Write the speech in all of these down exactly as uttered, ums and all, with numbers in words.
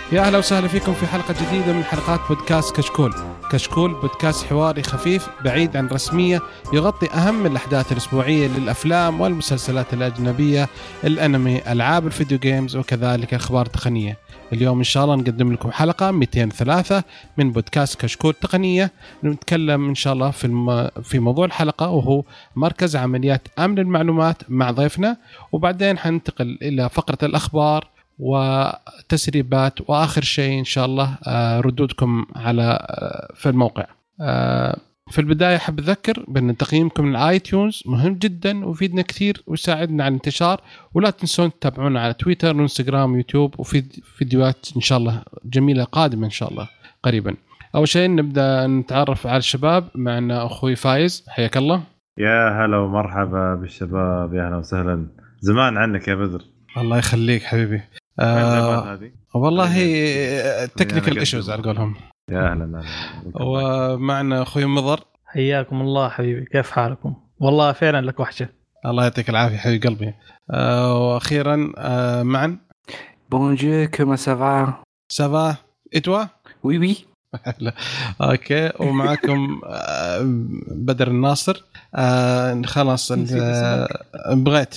يا أهلا وسهلا فيكم في حلقة جديدة من حلقات بودكاست كشكول. كشكول بودكاست حواري خفيف بعيد عن رسمية، يغطي أهم الأحداث الأسبوعية للأفلام والمسلسلات الأجنبية، الأنمي، ألعاب الفيديو جيمز، وكذلك أخبار تقنية. اليوم إن شاء الله نقدم لكم حلقة مئتين وثلاثة من بودكاست كشكول تقنية. نتكلم إن شاء الله في الم... في موضوع الحلقة، وهو مركز عمليات أمن المعلومات مع ضيفنا، وبعدين حننتقل إلى فقرة الأخبار وتسريبات، وآخر شيء إن شاء الله ردودكم على في الموقع. في البداية حاب أذكر بأن تقييمكم من آي تيونز مهم جدا ويفيدنا كثير ويساعدنا على الانتشار، ولا تنسون تتابعونا على تويتر وإنستغرام ويوتيوب، وفي فيديوهات إن شاء الله جميلة قادمة إن شاء الله قريبا. أول شيء نبدأ نتعرف على الشباب. معنا أخوي فايز، حياك الله. يا هلا ومرحبا بالشباب، يا هلا وسهلا. زمان عنك يا بدر. الله يخليك حبيبي. آه والله تكنيكال ايشوز على قولهم. يا اهلا. ومعنا اخوي مضر. حياكم الله حبيبي، كيف حالكم؟ والله فعلا لك وحشه. الله يعطيك العافيه حبيب قلبي. آه واخيرا آه معا بونجور كما سافا سافا اتوا وي وي اوكي. ومعكم بدر الناصر. آه خلاص بغيت.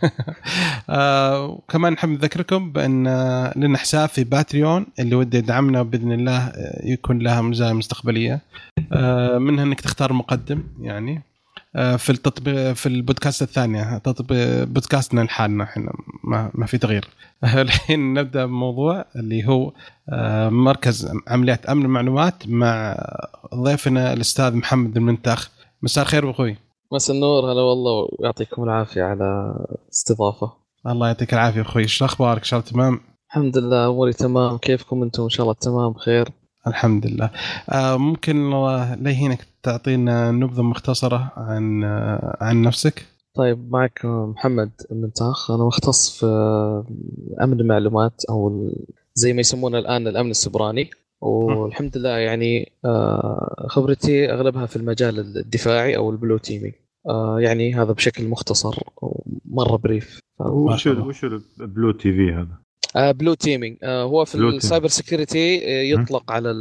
آه كمان نحب نذكركم بأن لنا حساب في باتريون، اللي ودي يدعمنا بإذن الله يكون لها مزايا مستقبلية. آه منها أنك تختار مقدم، يعني آه في التطبيق في البودكاست الثانية، تطبيق بودكاستنا لحالنا احنا ما ما في تغيير. الحين نبدأ بموضوع اللي هو آه مركز عمليات أمن المعلومات مع ضيفنا الأستاذ محمد المنتخ. مساء الخير أخوي. مساء النور. هلا والله، ويعطيكم العافية على استضافة. الله يعطيك العافية أخوي. شو أخبارك؟ شو تمام؟ الحمد لله أموري تمام. كيفكم أنتم؟ إن شاء الله تمام بخير. الحمد لله. آه ممكن ليهينك تعطينا نبذة مختصرة عن آه عن نفسك؟ طيب، معك محمد المنتخ. أنا مختص في أمن المعلومات، أو زي ما يسمونه الآن الأمن السبراني. والحمد لله يعني خبرتي أغلبها في المجال الدفاعي أو البلو تيمينج. يعني هذا بشكل مختصر مرة بريف. وشو وشو البلو تي في هذا؟ آه بلو تيمينج آه هو في السايبر سيكيورتي يطلق على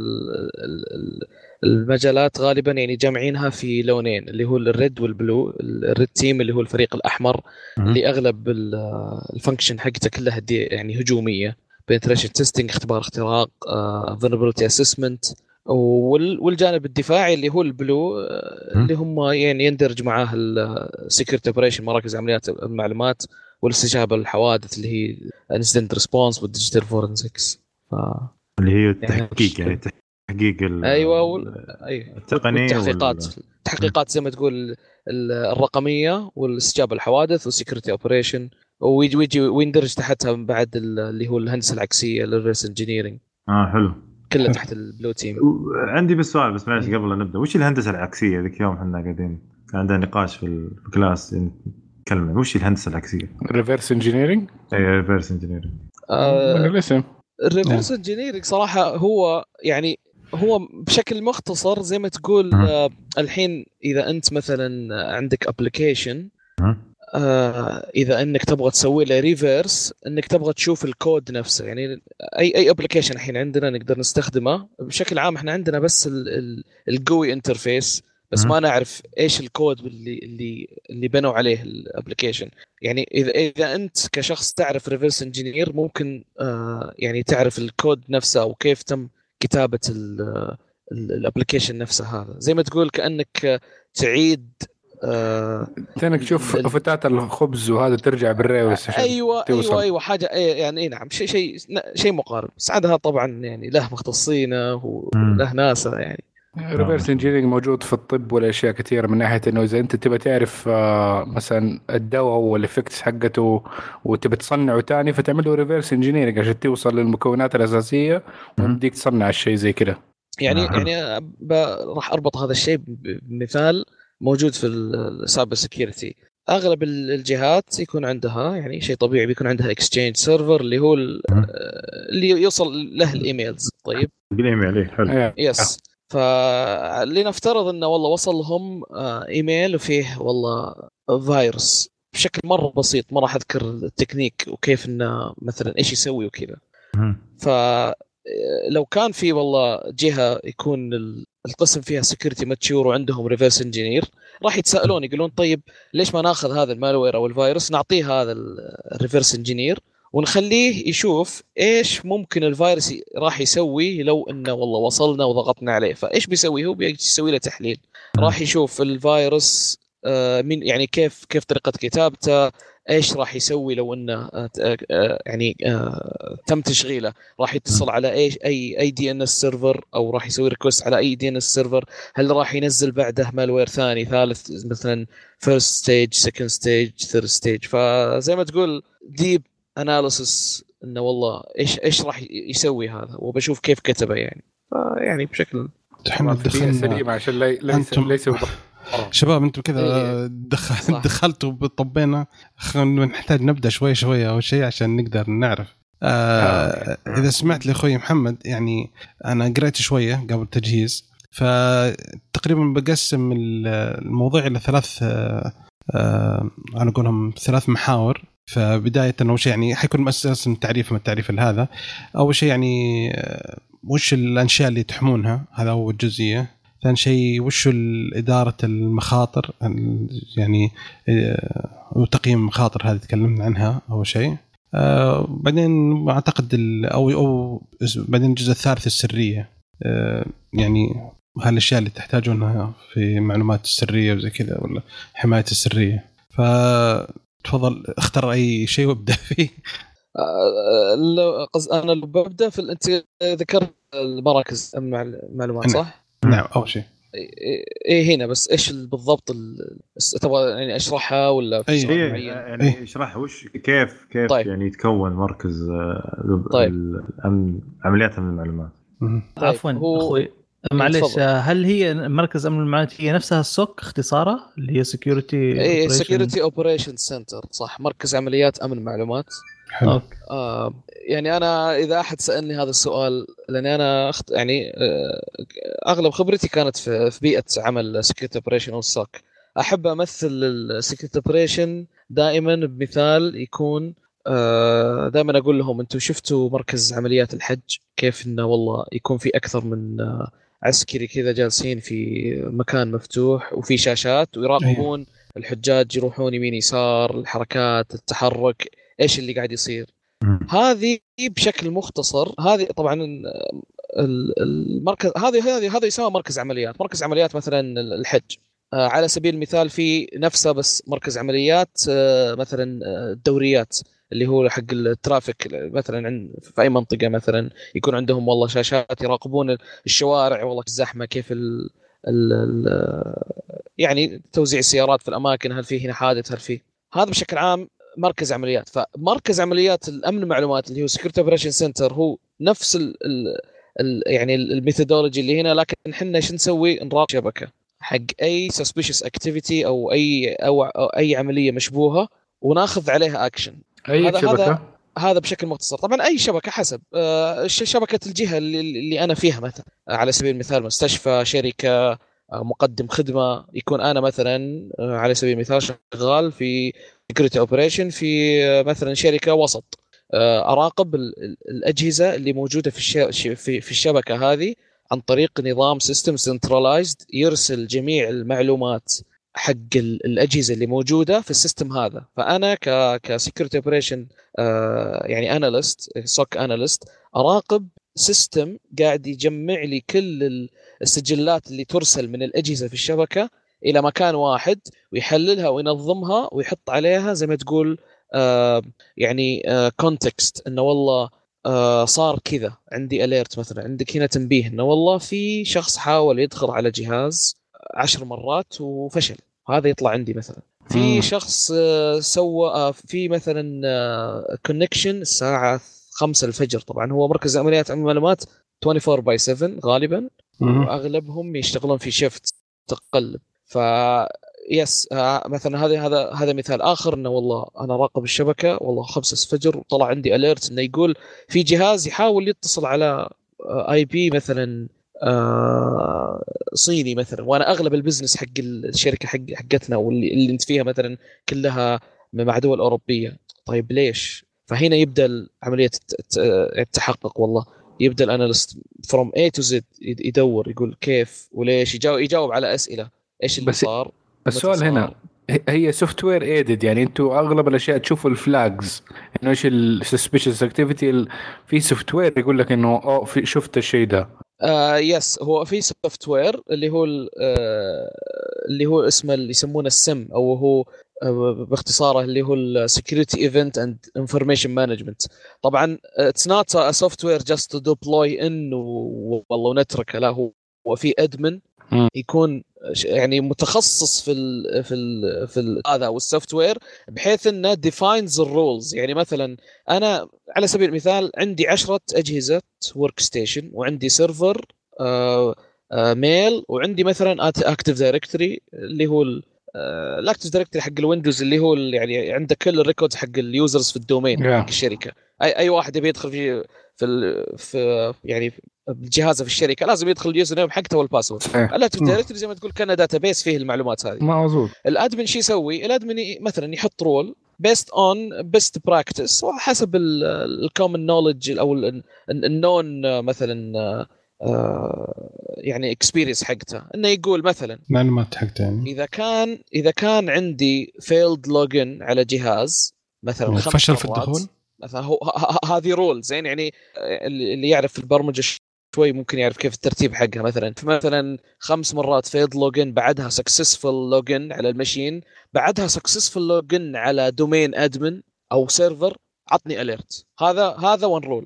المجالات غالبا، يعني جامعينها في لونين، اللي هو الريد والبلو. الريد تيم اللي هو الفريق الأحمر، اللي أغلب الفانكشن حقته كلها يعني هجومية، penetration testing، اختبار اختراق، uh, vulnerability assessment. والجانب الدفاعي اللي هو البلو، uh, اللي هم يعني يندرج معاه السكيورتي اوبريشن، مراكز عمليات المعلومات والاستجابه للحوادث، اللي هي incident response والديجيتال فورنزكس. ف... اللي هي التحقيق، يعني تحقيق ال... ايوه وال... ايوه التقنيه والتحقيقات وال... التحقيقات زي ما تقول الرقميه والاستجابه للحوادث والسكيورتي اوبريشن، ويجي ويجي ويندرج تحتها بعد اللي هو الهندسه العكسيه، الريفرس انجينيرنج. اه حلو، كله تحت البلو تيم. عندي بس سؤال، بس معلش قبل لا نبدا، وش الهندسه العكسيه؟ ذيك يوم احنا قاعدين كان عندنا نقاش في الكلاس نتكلم، وش الهندسه العكسيه؟ ريفرس انجينيرنج. اي ريفرس انجينيرنج. آه الاسم الريفرس انجينيرنج صراحه هو يعني هو بشكل مختصر زي ما تقول. آه الحين اذا انت مثلا عندك ابلكيشن، آه إذا أنك تبغى تسوي له ريفيرس، أنك تبغى تشوف الكود نفسه. يعني أي أي أبليكيشن الحين عندنا نقدر نستخدمه بشكل عام. إحنا عندنا بس الجوي انترفيس، بس ما نعرف إيش الكود اللي اللي اللي بنوا عليه الابليكيشن. يعني إذا إذا أنت كشخص تعرف ريفيرس انجينير، ممكن آه يعني تعرف الكود نفسه أو كيف تم كتابة الابليكيشن نفسه. هذا زي ما تقول كأنك تعيد آه تانك تشوف فتات الخبز وهذا ترجع بالريوس. ايوه توصل. ايوه ايوه حاجه يعني نعم، شيء شيء شيء مقارب. ساعدها طبعا يعني له مختصينه وله ناسه. يعني ريفرس انجينيرنج موجود في الطب والاشياء كثيره، من ناحيه انه اذا انت تبى تعرف آه مثلا الدواء والافكتس حقته وتبى تصنعه تاني، فتعمل له ريفرس انجينيرنج عشان توصل للمكونات الاساسيه وتديك تصنع الشيء زي كده. يعني يعني راح اربط هذا الشيء بمثال موجود في السايبر سيكيورتي. اغلب الجهات يكون عندها يعني شيء طبيعي، بيكون عندها اكسشينج سيرفر اللي هو اللي يوصل له الايميلز. طيب بالايميل حلو. يس. فلنفترض انه والله وصل لهم ايميل وفيه والله فيروس بشكل مره بسيط، ما راح اذكر التكنيك وكيف انه مثلا ايش يسوي وكذا. ف لو كان في والله جهه يكون القسم فيها سكيورتي ماتشور وعندهم ريفرس انجينير راح يتسالون يقولون طيب ليش ما ناخذ هذا المالوير او الفيروس نعطيه هذا الريفرس انجينير ونخليه يشوف ايش ممكن الفيروس راح يسوي لو انه والله وصلنا وضغطنا عليه. فايش بيسوي هو؟ بيسوي له تحليل، راح يشوف الفيروس آه من يعني كيف كيف طريقه كتابته، ايش راح يسوي لو انه آه آه يعني آه تم تشغيله، راح يتصل على ايش اي اي دي ان اس سيرفر او راح يسوي ريكوست على اي دي ان اس سيرفر، هل راح ينزل بعده مالوير ثاني ثالث مثلا فيرست ستيج سكند ستيج ثيرد ستيج. فزي ما تقول ديب اناليسس انه والله ايش ايش راح يسوي هذا وبشوف كيف كتبه يعني. فيعني بشكل احنا دخلنا عشان ليس ليس شباب انتم كذا دخل دخلتوا بطبينا، خلينا نحتاج نبدا شوي شوي او شيء عشان نقدر نعرف. آه اذا سمعت لي اخوي محمد، يعني انا قرأت شويه قبل التجهيز، فتقريبا بقسم الموضوع الى ثلاث آه آه انا اقولهم ثلاث محاور. فبدايه انه شيء يعني حيكون مؤسس من تعريف من التعريف هذا. اول شيء يعني وش الاشياء اللي تحمونها، هذا اول جزئيه. ثاني شيء وش إدارة المخاطر، يعني وتقييم المخاطر هذه تكلمنا عنها أول شيء. آه بعدين أعتقد أو أو بعدين الجزء الثالث السرية، آه يعني هالأشياء اللي تحتاجونها في معلومات السرية وزي كذا ولا حماية السرية. فتفضل اختار أي شيء وابدأ فيه. آه أنا اللي ببدأ في أنت ذكرت المراكز المعلومات صح؟ نعم أول شيء إيه هنا بس إيش بالضبط تبغى يعني أشرحها ولا في أيه يعني أيه. اشرح وش كيف كيف طيب. يعني يتكون مركز طيب. الأمن عمليات أمن المعلومات. طيب. عفوا أخوي معلش، هل هي مركز أمن المعلومات هي نفسها السوك اختصارها اللي هي سكيورتي ايه سكيورتي اوبريشن سنتر صح، مركز عمليات أمن المعلومات. حلو. آه يعني أنا إذا أحد سألني هذا السؤال لأني أنا أخت يعني آه أغلب خبرتي كانت في, في بيئة عمل سكيورتي اوبريشن والسوك. أحب أمثل السكيورتي اوبريشن دائما بمثال يكون آه دائما أقول لهم أنتم شفتوا مركز عمليات الحج كيف إنه والله يكون في أكثر من آه عسكري كذا جالسين في مكان مفتوح وفي شاشات ويراقبون الحجاج يروحون يمين يسار، الحركات التحرك ايش اللي قاعد يصير. هذه بشكل مختصر هذه طبعا المركز هذه هذه هذا يسمى مركز عمليات. مركز عمليات مثلا الحج آه على سبيل المثال في نفسه بس مركز عمليات آه مثلا الدوريات اللي هو حق الترافيك مثلا في اي منطقه مثلا يكون عندهم والله شاشات يراقبون الشوارع والله الزحمه كيف ال ال ال يعني توزيع السيارات في الاماكن، هل في هنا حادث هل في هذا بشكل عام مركز عمليات. فمركز عمليات الامن المعلومات اللي هو سكيورتي اوبريشن سنتر هو نفس ال ال يعني الميثودولوجي اللي هنا، لكن احنا ايش نسوي؟ نراقب شبكه حق اي suspicious activity او اي او, أو اي عمليه مشبوهه وناخذ عليها اكشن. اي هذا شبكه هذا هذا بشكل مختصر. طبعا اي شبكه حسب آه شبكه الجهه اللي, اللي انا فيها، مثلا على سبيل المثال مستشفى، شركه، مقدم خدمه، يكون انا مثلا على سبيل المثال شغال في security operation في مثلا شركه وسط، اراقب الاجهزه اللي موجوده في في الشبكه هذه عن طريق نظام سيستم سنترلايزد يرسل جميع المعلومات حق الاجهزه اللي موجوده في السيستم هذا. فانا ك كسكيورتي اوبريشن يعني اناليست سوك اناليست اراقب سيستم قاعد يجمع لي كل السجلات اللي ترسل من الاجهزه في الشبكه الى مكان واحد ويحللها وينظمها ويحط عليها زي ما تقول آه يعني كونتكست آه انه والله آه صار كذا، عندي اليرت مثلا، عندك هنا تنبيه انه والله في شخص حاول يدخل على جهاز عشر مرات وفشل، هذا يطلع عندي مثلا. في شخص آه سوى آه في مثلا آه كونكشن الساعه خمسة الفجر، طبعا هو مركز عمليات أمن المعلومات أربعة وعشرين باي سبعة غالبا واغلبهم يشتغلون في شيفت تقلب. ف يس مثلا هذا هذا هذا مثال اخر انه والله انا راقب الشبكه والله خمسة الفجر وطلع عندي اليرت انه يقول في جهاز يحاول يتصل على اي بي مثلا صيني مثلا، وانا اغلب البزنس حق الشركه حق حقتنا واللي اللي انت فيها مثلا كلها مع دول اوروبيه. طيب ليش؟ فهنا يبدا عمليه التحقق، والله يبدا الاناليست فروم A to Z يدور يقول كيف وليش، يجاوب يجاوب على اسئله ايش اللي صار. السؤال هنا هي سوفت وير ايدد، يعني انتوا اغلب الاشياء تشوفوا الفلاجز انه ايش السسبيشس اكتيفيتي في سوفت وير يقول لك انه اه في شفت الشيء ده. آه يس هو في سوفت وير اللي هو آه اللي هو اسمه اللي يسمونه السم او هو آه باختصاره اللي هو السكيورتي ايفنت اند انفورميشن مانجمنت. طبعا اتس نوت ا سوفت وير جاست تو ديبلوي ان والله ونتركه، لا هو وفي ادمن يكون يعني متخصص في ال في ال في ال هذا والسوفت وير بحيث انه ديفاينز الرولز. يعني مثلا انا على سبيل المثال عندي عشرة اجهزه ورك ستيشن وعندي سيرفر آه آه ميل وعندي مثلا اكتيف دايركتوري اللي هو الاكتيف دايركتوري حق الويندوز اللي هو يعني عنده كل الريكوردز حق اليوزرز في الدومين yeah. حق الشركه. اي اي واحد يبي يدخل في في في يعني بجهازه في الشركه لازم يدخل اليوزر نيم حقته والباسورد. الاكتيف دايركتوري زي ما تقول كان داتابيس فيه المعلومات هذه. مظبوط. الادمن شو يسوي؟ الادمن مثلا يحط رول بيست اون بيست براكتس وحسب الكومن نوليدج او النون مثلا يعني اكسبيرينس حقته، انه يقول مثلا معلومات حقته يعني اذا كان اذا كان عندي فيلد لوجن على جهاز مثلا خمس فشل في الدخول مثلا هو هذه رول زين. يعني اللي يعرف البرمجه شوي ممكن يعرف كيف الترتيب حقها. مثلا مثلا خمس مرات فيلد لوجن بعدها سكسسفul لوجن على الماشين بعدها سكسسفul لوجن على دومين ادمن او سيرفر عطني اليرت. هذا هذا وان رول.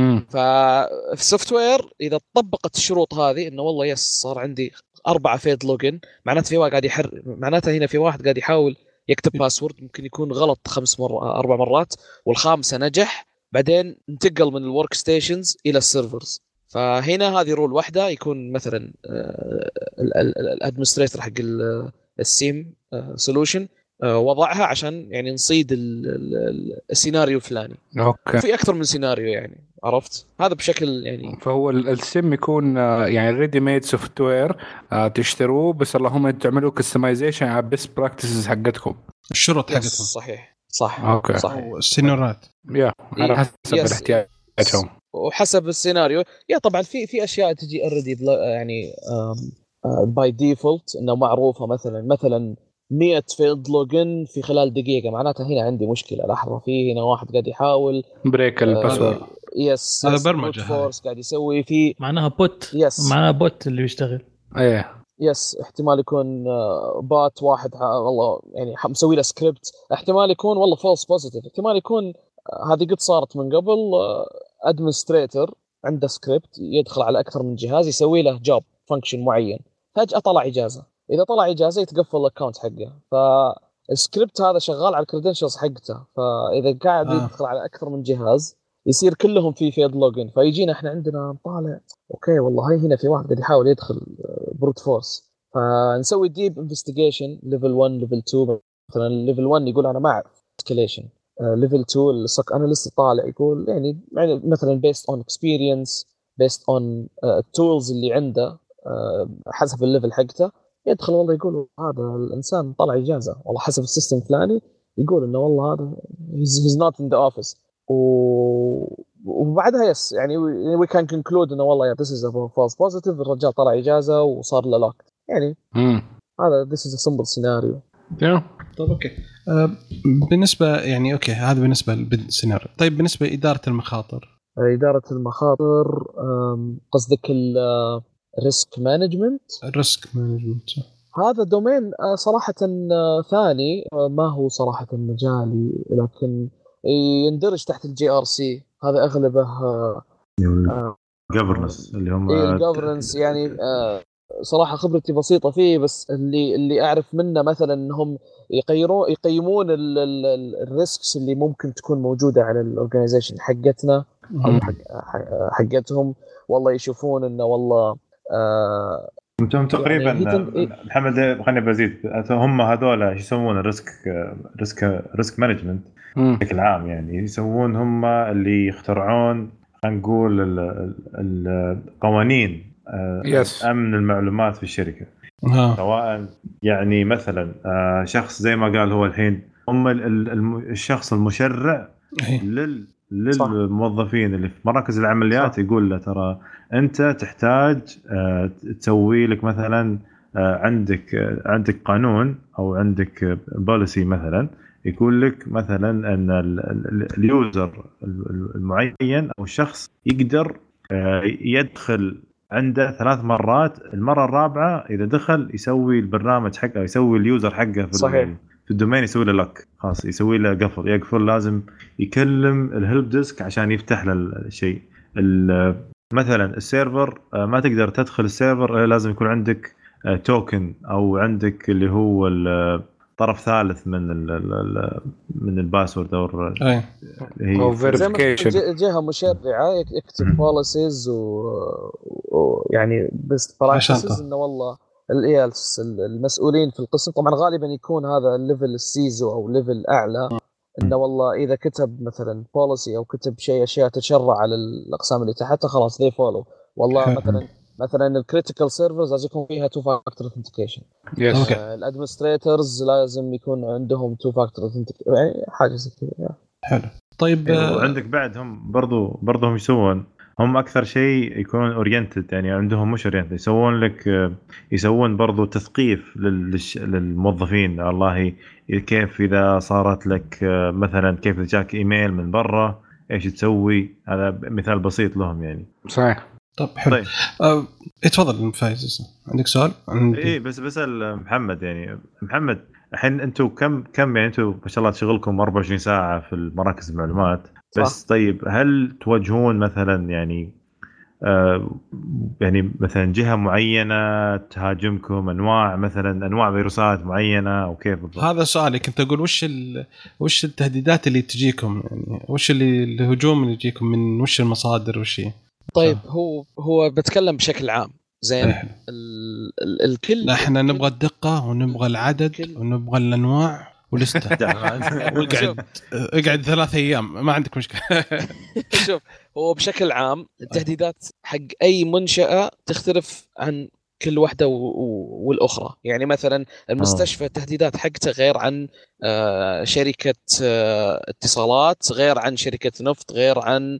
ففي السوفت وير اذا طبقت الشروط هذه انه والله يس صار عندي اربعه فيلد لوجن معناته في واحد قاعد يحر معناته هنا في واحد قاعد يحاول يكتب باسورد ممكن يكون غلط خمس مرات اربع مرات والخامسه نجح، بعدين انتقل من الورك ستيشنز الى السيرفرز. فهنا هذه رول واحده يكون مثلا الادمنستريتور حق السيم سولوشن وضعها عشان يعني نصيد السيناريو الفلاني. اوكي في اكثر من سيناريو يعني عرفت هذا بشكل يعني. فهو السيم يكون يعني ريدي ميد سوفت وير تشتروه بس اللهم تعملوا كستمايزيشن على بيست براكتسز حقتكم الشروط حقتهم. صحيح صح أوكي. صحيح السيناريوهات يا على حسب الاحتياجاتهم وحسب السيناريو. يا طبعا في في اشياء تجي اوريدي يعني باي ديفولت انه معروفه مثلا مثلا مية فيلد لوجن في خلال دقيقه معناتها هنا عندي مشكله. لحظه في هنا واحد قاعد يحاول بريك الباسورد. آه يس هذا برمجه فورس قاعد يسوي في معناها بوت يس معناها بوت اللي بيشتغل. ايه يس احتمال يكون بات واحد والله يعني مسوي له سكريبت. احتمال يكون والله فولس بوزيتيف. احتمال يكون هذه قد صارت من قبل ادمنستريتور عنده سكريبت يدخل على اكثر من جهاز يسوي له جوب فانكشن معين فجاه طلع اجازه. اذا طلع اجازه يتقفل الاكونت حقه. فالسكريبت هذا شغال على الكريدنشلز حقته فاذا قاعد آه. يدخل على اكثر من جهاز يصير كلهم في فيلد لوجن. فيجينا احنا عندنا نطالع اوكي والله هاي هنا في واحد قاعد يحاول يدخل بروت فورس فنسوي ديب انفستيجيشن ليفل واحد ليفل اثنين. مثلا ليفل واحد يقول انا ما اعرف اسكيليشن. ليفل اثنين السك اناليست يطالع يقول يعني مثلا بيست اون اكسبيرينس بيست اون التولز اللي عنده uh, حسب الليفل حقته يدخل والله يقول هذا الانسان طلع اجازه والله حسب السيستم الفلاني يقول انه والله هذا he's not in the office وبعدها يس يعني we can conclude انه والله this is a false positive. الرجال طلع اجازه وصار له لوك يعني مم. هذا this is a simple scenario. yeah. طيب اوكي أه بالنسبه يعني اوكي هذا بالنسبه للسيناريو. طيب بالنسبه لاداره المخاطر اداره المخاطر قصدك الريسك مانجمنت. الريسك مانجمنت هذا دومين صراحه ثاني ما هو صراحه مجالي لكن يندرج تحت الجي ار سي. هذا اغلبه governance اللي هم الجوفرنس يعني صراحه خبرتي بسيطه فيه بس اللي اللي اعرف منه مثلا انهم يقيرون يقيمون الريسكس اللي ممكن تكون موجوده على الاورجنايزيشن حقتنا او حق حقتهم. والله يشوفون انه والله آه انتم تقريبا يعني محمد خليني بزيد هم هذول ايش يسمون الريسك ريسك ريسك مانجمنت بشكل عام يعني يسوون هم اللي يخترعون خلينا نقول القوانين yes. امن المعلومات في الشركه آه. سواء يعني مثلا شخص زي ما قال هو الحين هم الشخص المشرع لل للموظفين اللي في مراكز العمليات. صح. يقول له ترى انت تحتاج تسوي لك مثلا عندك عندك قانون او عندك بوليسي مثلا يقول لك مثلا ان اليوزر المعين او الشخص يقدر يدخل عنده ثلاث مرات، المره الرابعه اذا دخل يسوي البرنامج حقه يسوي اليوزر حقه في صحيح. في الدومين يسوي له لك خلاص، يسوي له قفل يقفل، لازم يكلم الهيلب ديسك عشان يفتح له الشيء. مثلا السيرفر ما تقدر تدخل السيرفر، لازم يكون عندك توكن او عندك اللي هو طرف ثالث من ال من الباسورد او هي فيريفيكيشن. جهه مشرعه يكتب بوليسيز ويعني بس براكتسز انه والله المسؤولين في القسم طبعا غالبا يكون هذا الليفل السيزو او ليفل اعلى، انه والله اذا كتب مثلا بوليسي او كتب شيء اشياء تشرع على الاقسام اللي تحتها خلاص ذي فولو. والله مثلا مثلا الكريتيكال سيرفرز لازم يكون فيها تو فاكتور اوثنتيكيشن، الادمنستريتورز لازم يكون عندهم تو فاكتور اوثنتيكيشن، يعني حاجه زي كذا. حلو. طيب وعندك بعدهم برضو برضو هم يسوون هم اكثر شيء يكون اورينتد، يعني عندهم مش اورينتد، يسوون لك يسوون برضو تثقيف للموظفين. والله كيف اذا صارت لك مثلا كيف جاك ايميل من برا ايش تسوي، هذا مثال بسيط لهم يعني. صحيح. طب حلو. طيب. أه، اتفضل فايز، عندك سؤال؟ عندي. ايه بس بسأل محمد، يعني محمد الحين انتم كم كم يعني انتم ما شاء الله شغلكم أربعة وعشرين ساعة في المراكز المعلومات بس. صح. طيب هل تواجهون مثلا يعني آه يعني مثلا جهة معينة تهاجمكم، انواع مثلا انواع فيروسات معينة او كيف بالضبط؟ هذا سؤالي، كنت اقول وش وش التهديدات اللي تجيكم، يعني وش اللي الهجوم اللي يجيكم من وش المصادر وش هي؟ طيب هو هو بتكلم بشكل عام زين. ال ال الكل احنا نبغى الدقة ونبغى العدد ونبغى الانواع ولسته. واقعد اقعد ثلاث ايام ما عندك مشكلة. شوف هو بشكل عام التهديدات حق اي منشأة تختلف عن كل واحدة والاخرى. يعني مثلا المستشفى التهديدات حقته غير عن شركة اتصالات، غير عن شركة نفط، غير عن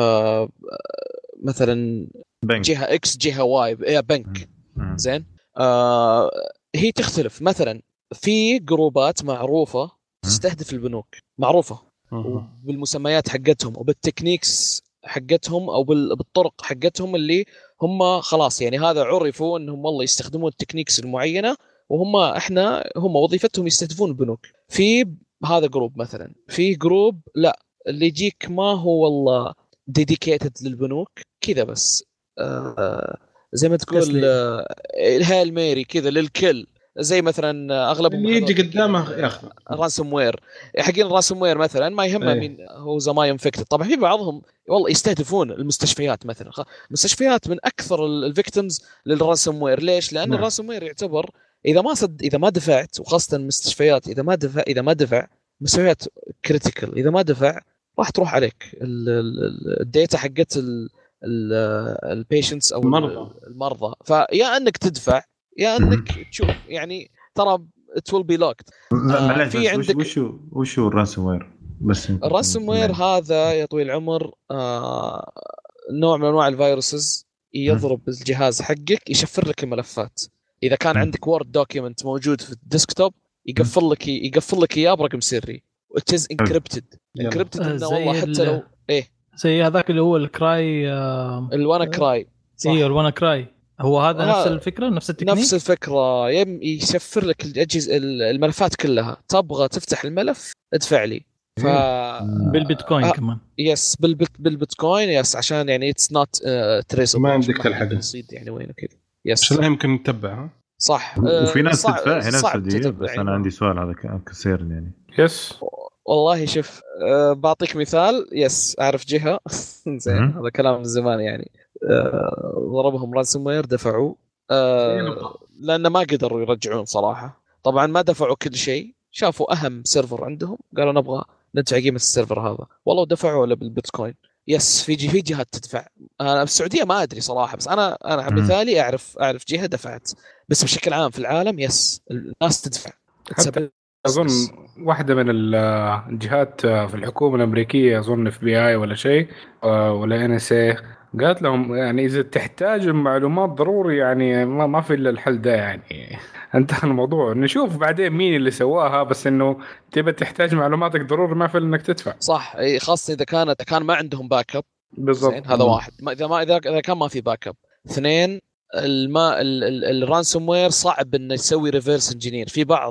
مثلا بنك. جهة اكس جهة واي هي بنك. زين آه هي تختلف. مثلا في جروبات معروفة تستهدف البنوك معروفة بالمسميات حقتهم وبالتكنيكس حقتهم او بالطرق حقتهم اللي هم خلاص يعني هذا عرفوا انهم والله يستخدمون التكنيكس المعينة وهم احنا هم وظيفتهم يستهدفون البنوك. في هذا جروب مثلا، في جروب لا اللي يجيك ما هو والله ديديكيتد للبنوك كذا بس آه زي ما تقول آه الهال ميري كذا للكل، زي مثلا اغلبهم اللي يجي قدامه ياخذ رانسوم وير. حقين رانسوم وير مثلا ما يهمه مين هو زي ما ينفكت. طبعا في بعضهم والله يستهدفون المستشفيات مثلا. المستشفيات من اكثر الفيكتيمز للرانسوم وير. ليش؟ لان الرانسوم وير يعتبر اذا ما صد اذا ما دفعت، وخاصه المستشفيات اذا ما دفع اذا ما دفع مستشفيات كريتيكال اذا ما دفع راح تروح عليك الداتا حقت البيشنتس او المرضى. المرضى فيا انك تدفع يا انك تشوف يعني ترى it will be locked. آه في عندك وش وش الرانسوم وير؟ بس الرانسوم وير هذا يا طويل العمر آه نوع من انواع الفيروسز يضرب الجهاز حقك، يشفر لك الملفات. اذا كان عندك وورد دوكيمنت موجود في الديسكتوب يقفل لك يقفل لك اياه برقم سري which is encrypted. encrypted انه والله حتى لو ايه زي هذاك اللي هو الكراي آه الوانا كراي. ايوه الوانا كراي هو هذا نفس الفكره نفس التكنيك نفس الفكره. يشفر لك الأجهزة الملفات كلها. تبغى تفتح الملف ادفع لي. ف بالبيتكوين آه كمان يس بالبيت بالبيتكوين يس عشان يعني اتس نوت تريسبل ما عندك تلحق نصيد يعني وين كذا. يس شو يمكن نتبعها صح. وفي ناس تدفع هنا السعوديه بس يعني انا عندي سؤال هذا كثير يعني. يس والله شوف أه بعطيك مثال. يس اعرف جهه زين هذا كلام من زمان يعني أه ضربهم رانسوم وير دفعوا أه لان ما قدروا يرجعون صراحه. طبعا ما دفعوا كل شيء، شافوا اهم سيرفر عندهم قالوا نبغى ندفع قيمه السيرفر هذا والله دفعوا له بالبيتكوين. يس في في جهات تدفع. انا في السعوديه ما ادري صراحه بس انا انا على مثالي اعرف اعرف جهه دفعت. بس بشكل عام في العالم يس الناس تدفع. حتى اظن واحده من الجهات في الحكومه الامريكيه، اظن اف بي اي ولا شيء ولا ان اس اي، قالت لهم يعني اذا تحتاج المعلومات ضروري يعني ما ما في الا الحل ده، يعني انتهى الموضوع. نشوف بعدين مين اللي سواها، بس انه تبى تحتاج معلوماتك ضروري ما في انك تدفع. صح، خاصه اذا كانت كان ما عندهم باك اب. بالضبط، هذا واحد. ما اذا ما اذا اذا كان ما في باك اب. اثنين، الما الرانسوم وير صعب انه يسوي ريفيرس انجينير. في بعض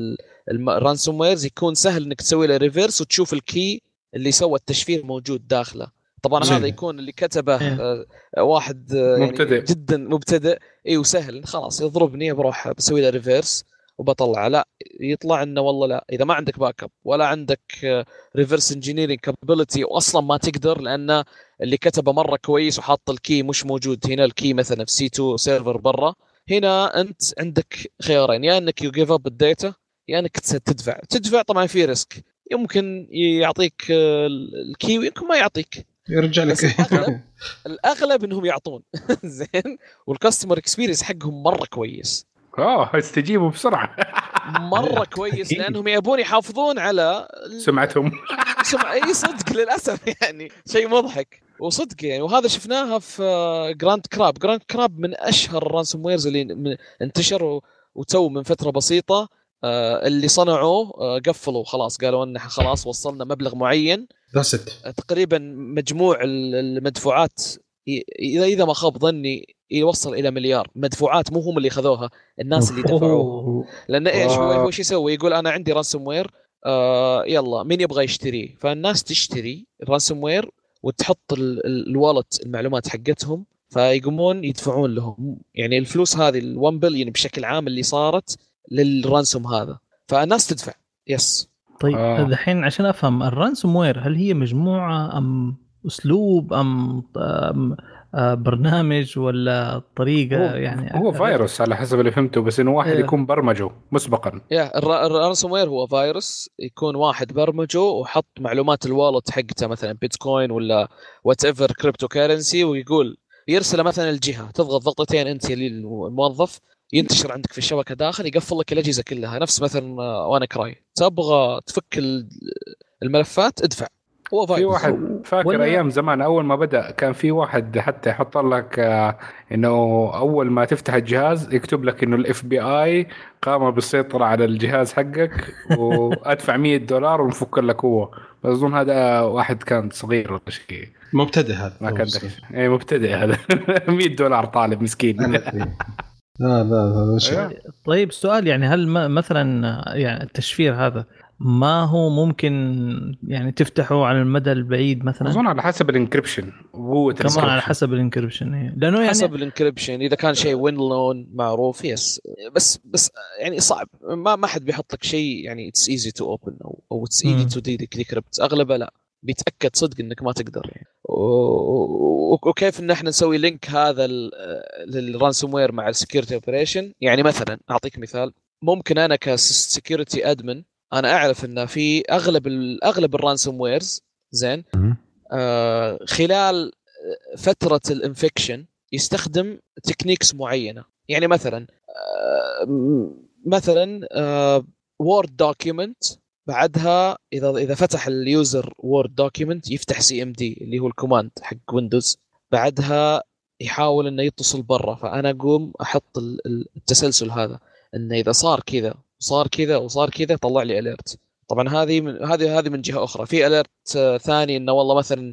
الرانسوم ويرز يكون سهل انك تسوي له ريفيرس وتشوف الكي اللي سوى التشفير موجود داخله. طبعا جميل. هذا يكون اللي كتبه آه واحد آه مبتدئ. يعني جدا مبتدئ، اي وسهل، خلاص يضربني بروح بسوي له ريفيرس وبطلع. لا، يطلع انه والله لا، اذا ما عندك باك اب ولا عندك ريفيرس انجينيرنج كابابيلتي واصلا ما تقدر، لان اللي كتبه مره كويس وحاط الكي مش موجود هنا، الكي مثلا في سي تو سيرفر برا، هنا انت عندك خيارين، يا انك يو جيف اب الداتا يا انك تدفع. تدفع طبعا في ريسك، يمكن يعطيك الكي ويمكن ما يعطيك، يرجع لك. الأغلب, الاغلب انهم يعطون. زين، والكاستمر اكسبيرينس حقهم مره كويس. اه استجيبوا بسرعه. مره كويس، لانهم يبون يحافظون على سمعتهم. سمع اي صدق للاسف، يعني شيء مضحك وصدق يعني. وهذا شفناها في جراند كراب. جراند كراب من اشهر الرانسوم ويرز اللي انتشروا وتو من فتره بسيطه. اللي صنعوه قفلوا خلاص، قالوا ان خلاص وصلنا مبلغ معين. تقريبا مجموع المدفوعات اذا اذا ما خاب ظني يوصل الى مليار مدفوعات، مو هم اللي اخذوها، الناس اللي دفعوه. لان ايش هو هو شو يسوي؟ يقول انا عندي رانسوم وير، آه يلا مين يبغى يشتريه؟ فالناس تشتري الرانسوم وير وتحط الوالت المعلومات حقتهم، فيقومون يدفعون لهم يعني الفلوس هذه ال1 بليون بشكل عام اللي صارت للرانسوم هذا، فالناس تدفع. يس. طيب الحين آه. عشان افهم الرانسوم وير، هل هي مجموعه ام اسلوب ام, أم برنامج ولا طريقه؟ هو يعني هو فيروس على حسب اللي فهمته، بس انه واحد يكون برمجه مسبقا. يا الرانسوم وير هو فيروس يكون واحد برمجه وحط معلومات الوالت حقته مثلا بيتكوين ولا وات ايفر كريبتو كارنسي، ويقول يرسل مثلا الجهه، تضغط ضغطتين انت للموظف ينتشر عندك في الشبكه داخل، يقفل لك الاجهزه كلها. نفس مثلا وانا كراي تبغى تفك الملفات ادفع. هو في واحد فاكر ولا... ايام زمان اول ما بدا كان في واحد حتى يحط لك آه انه اول ما تفتح الجهاز يكتب لك انه الاف بي اي قام بالسيطره على الجهاز حقك وادفع مية دولار ونفك لك هو. اظن هذا واحد كان صغير ولا شيء، مبتدئ هذا، ما كان اي مبتدئ هذا. مية دولار طالب مسكين. لا لا لا. طيب سؤال، يعني هل مثلا يعني التشفير هذا ما هو ممكن يعني تفتحه على المدى البعيد مثلا؟ اظن على حسب الانكريبشن وقوه كمان على حسب الانكريبشن، لانه يعني حسب الانكريبشن اذا كان شيء وين لون معروف يس، بس بس يعني صعب، ما ما حد بيحط لك شيء يعني اتس ايزي تو اوبن او او اتس ايزي تو ديكريبت. اغلبها لا، بيتاكد صدق انك ما تقدر يعني. وكيف ان احنا نسوي لينك هذا للرانسوم وير مع السكيورتي اوبريشن؟ يعني مثلا اعطيك مثال، ممكن انا كسكيورتي ادمن انا اعرف ان في اغلب اغلب الرانسوم ويرز زين آه خلال فتره الانفكشن يستخدم تكنيكس معينه. يعني مثلا آه مثلا آه وورد دوكيومنت بعدها اذا اذا فتح اليوزر وورد دوكيومنت يفتح سي ام دي اللي هو الكوماند حق ويندوز، بعدها يحاول انه يتصل برا، فانا اقوم احط التسلسل هذا انه اذا صار كذا صار كذا وصار كذا طلع لي اليرت. طبعا هذه من هذه هذه من جهه اخرى. في اليرت ثاني انه والله مثلا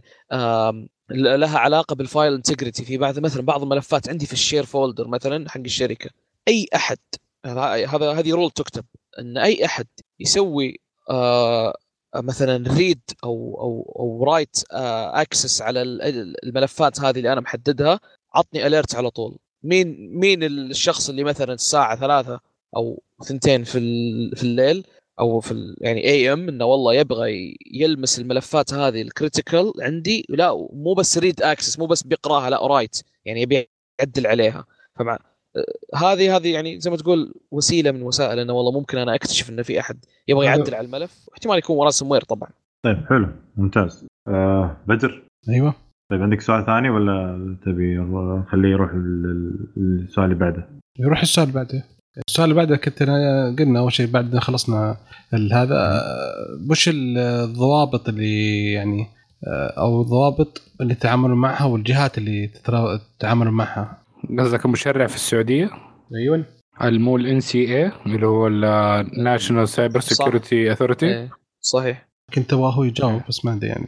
لها علاقه بالفايل انتجريتي. في بعض مثلا بعض الملفات عندي في الشير فولدر مثلا حق الشركه، اي احد هذا هذه رول تكتب ان اي احد يسوي آه مثلا ريد او او او رايت اكسس على الملفات هذه اللي انا محددها، عطني اليرت على طول. مين مين الشخص اللي مثلا الساعه ثلاثة او ثنتين في في الليل او في يعني اي ام انه والله يبغى يلمس الملفات هذه الكريتيكال عندي، لا مو بس ريد اكسس، مو بس بيقراها، لا رايت يعني يبي يعدل عليها. فمع هذه هذه يعني زي ما تقول وسيله من وسائل انه والله ممكن انا اكتشف انه في احد يبغى يعدل على الملف، واحتمال يكون وراه سموير طبعا. طيب حلو ممتاز. آه بدر. ايوه. طيب عندك سؤال ثاني ولا تبي خليه يروح للسؤال اللي بعده؟ يروح السؤال اللي بعده. السؤال اللي بعده كنت قلنا أول شيء بعد خلصنا هذا وش الضوابط اللي يعني أو الضوابط اللي تعاملوا معها والجهات اللي تتعاملوا معها؟ قصدك مشرع في السعودية؟ أيوة المو ال إن سي إيه اللي هو ال National Cyber Security Authority. ايه صحيح. كنت أبغاه يجاوب بس ما أدري يعني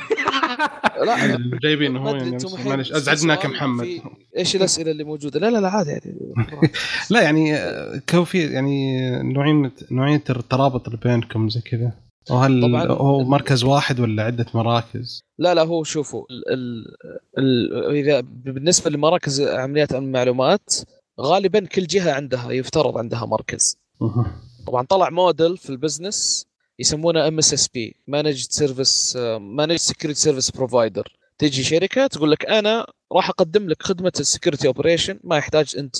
لا جايبين هو يعني معلش أزعجناك محمد. إيش الأسئلة اللي موجودة؟ لا لا لا عادي يعني. لا يعني كوفي يعني نوعين نوعية الترابط اللي بينكم زي كذا، وهل هو مركز واحد ولا عدة مراكز؟ لا لا هو شوفوا ال ال ال إذا بالنسبة لمراكز عمليات المعلومات غالبا كل جهة عندها يفترض عندها مركز. طبعا طلع موديل في البزنس يسمونه إم إس إس بي Managed Service Managed Security Service Provider. تيجي شركة تقول لك أنا راح أقدم لك خدمة السكيورتي أوبريشن، ما يحتاج أنت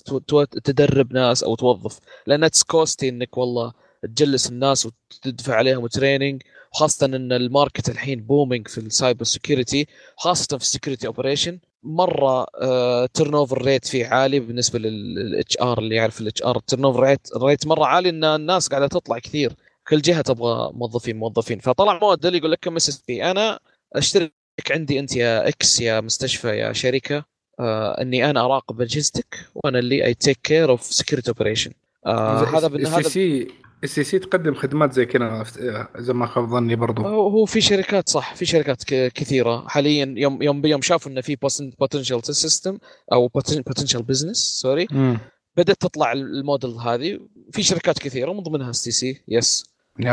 تدرب ناس أو توظف، لأنها تسكوستي إنك والله تجلس الناس وتدفع عليهم تريننج، خاصة إن الماركت الحين بومينج في السايبر سكيورتي، خاصة في السكيورتي أوبريشن. مرة تيرن اوفر ريت فيه عالي بالنسبة للاتش ار، اللي يعرف الاتش ار تيرن اوفر ريت ريت مرة عالي، إن الناس قاعدة تطلع كثير، كل جهة تبغى موظفين موظفين. فطلع موديل يقول لك إم إس إس بي أنا أشترك عندي أنت يا إكس يا مستشفى يا شركة، آه إني أنا أراقب أجهزتك وأنا اللي أي تيك كير أوف سكيورتي أوبريشن. هذا بالنهاية السي سي السي سي تقدم خدمات زي كذا زي ما خاب ظني برضو. هو في شركات صح، في شركات كثيرة حاليا يوم يوم يوم شافوا إن في potential system أو potential business سوري بدأت تطلع الموديل هذه في شركات كثيرة من ضمنها سي سي يس.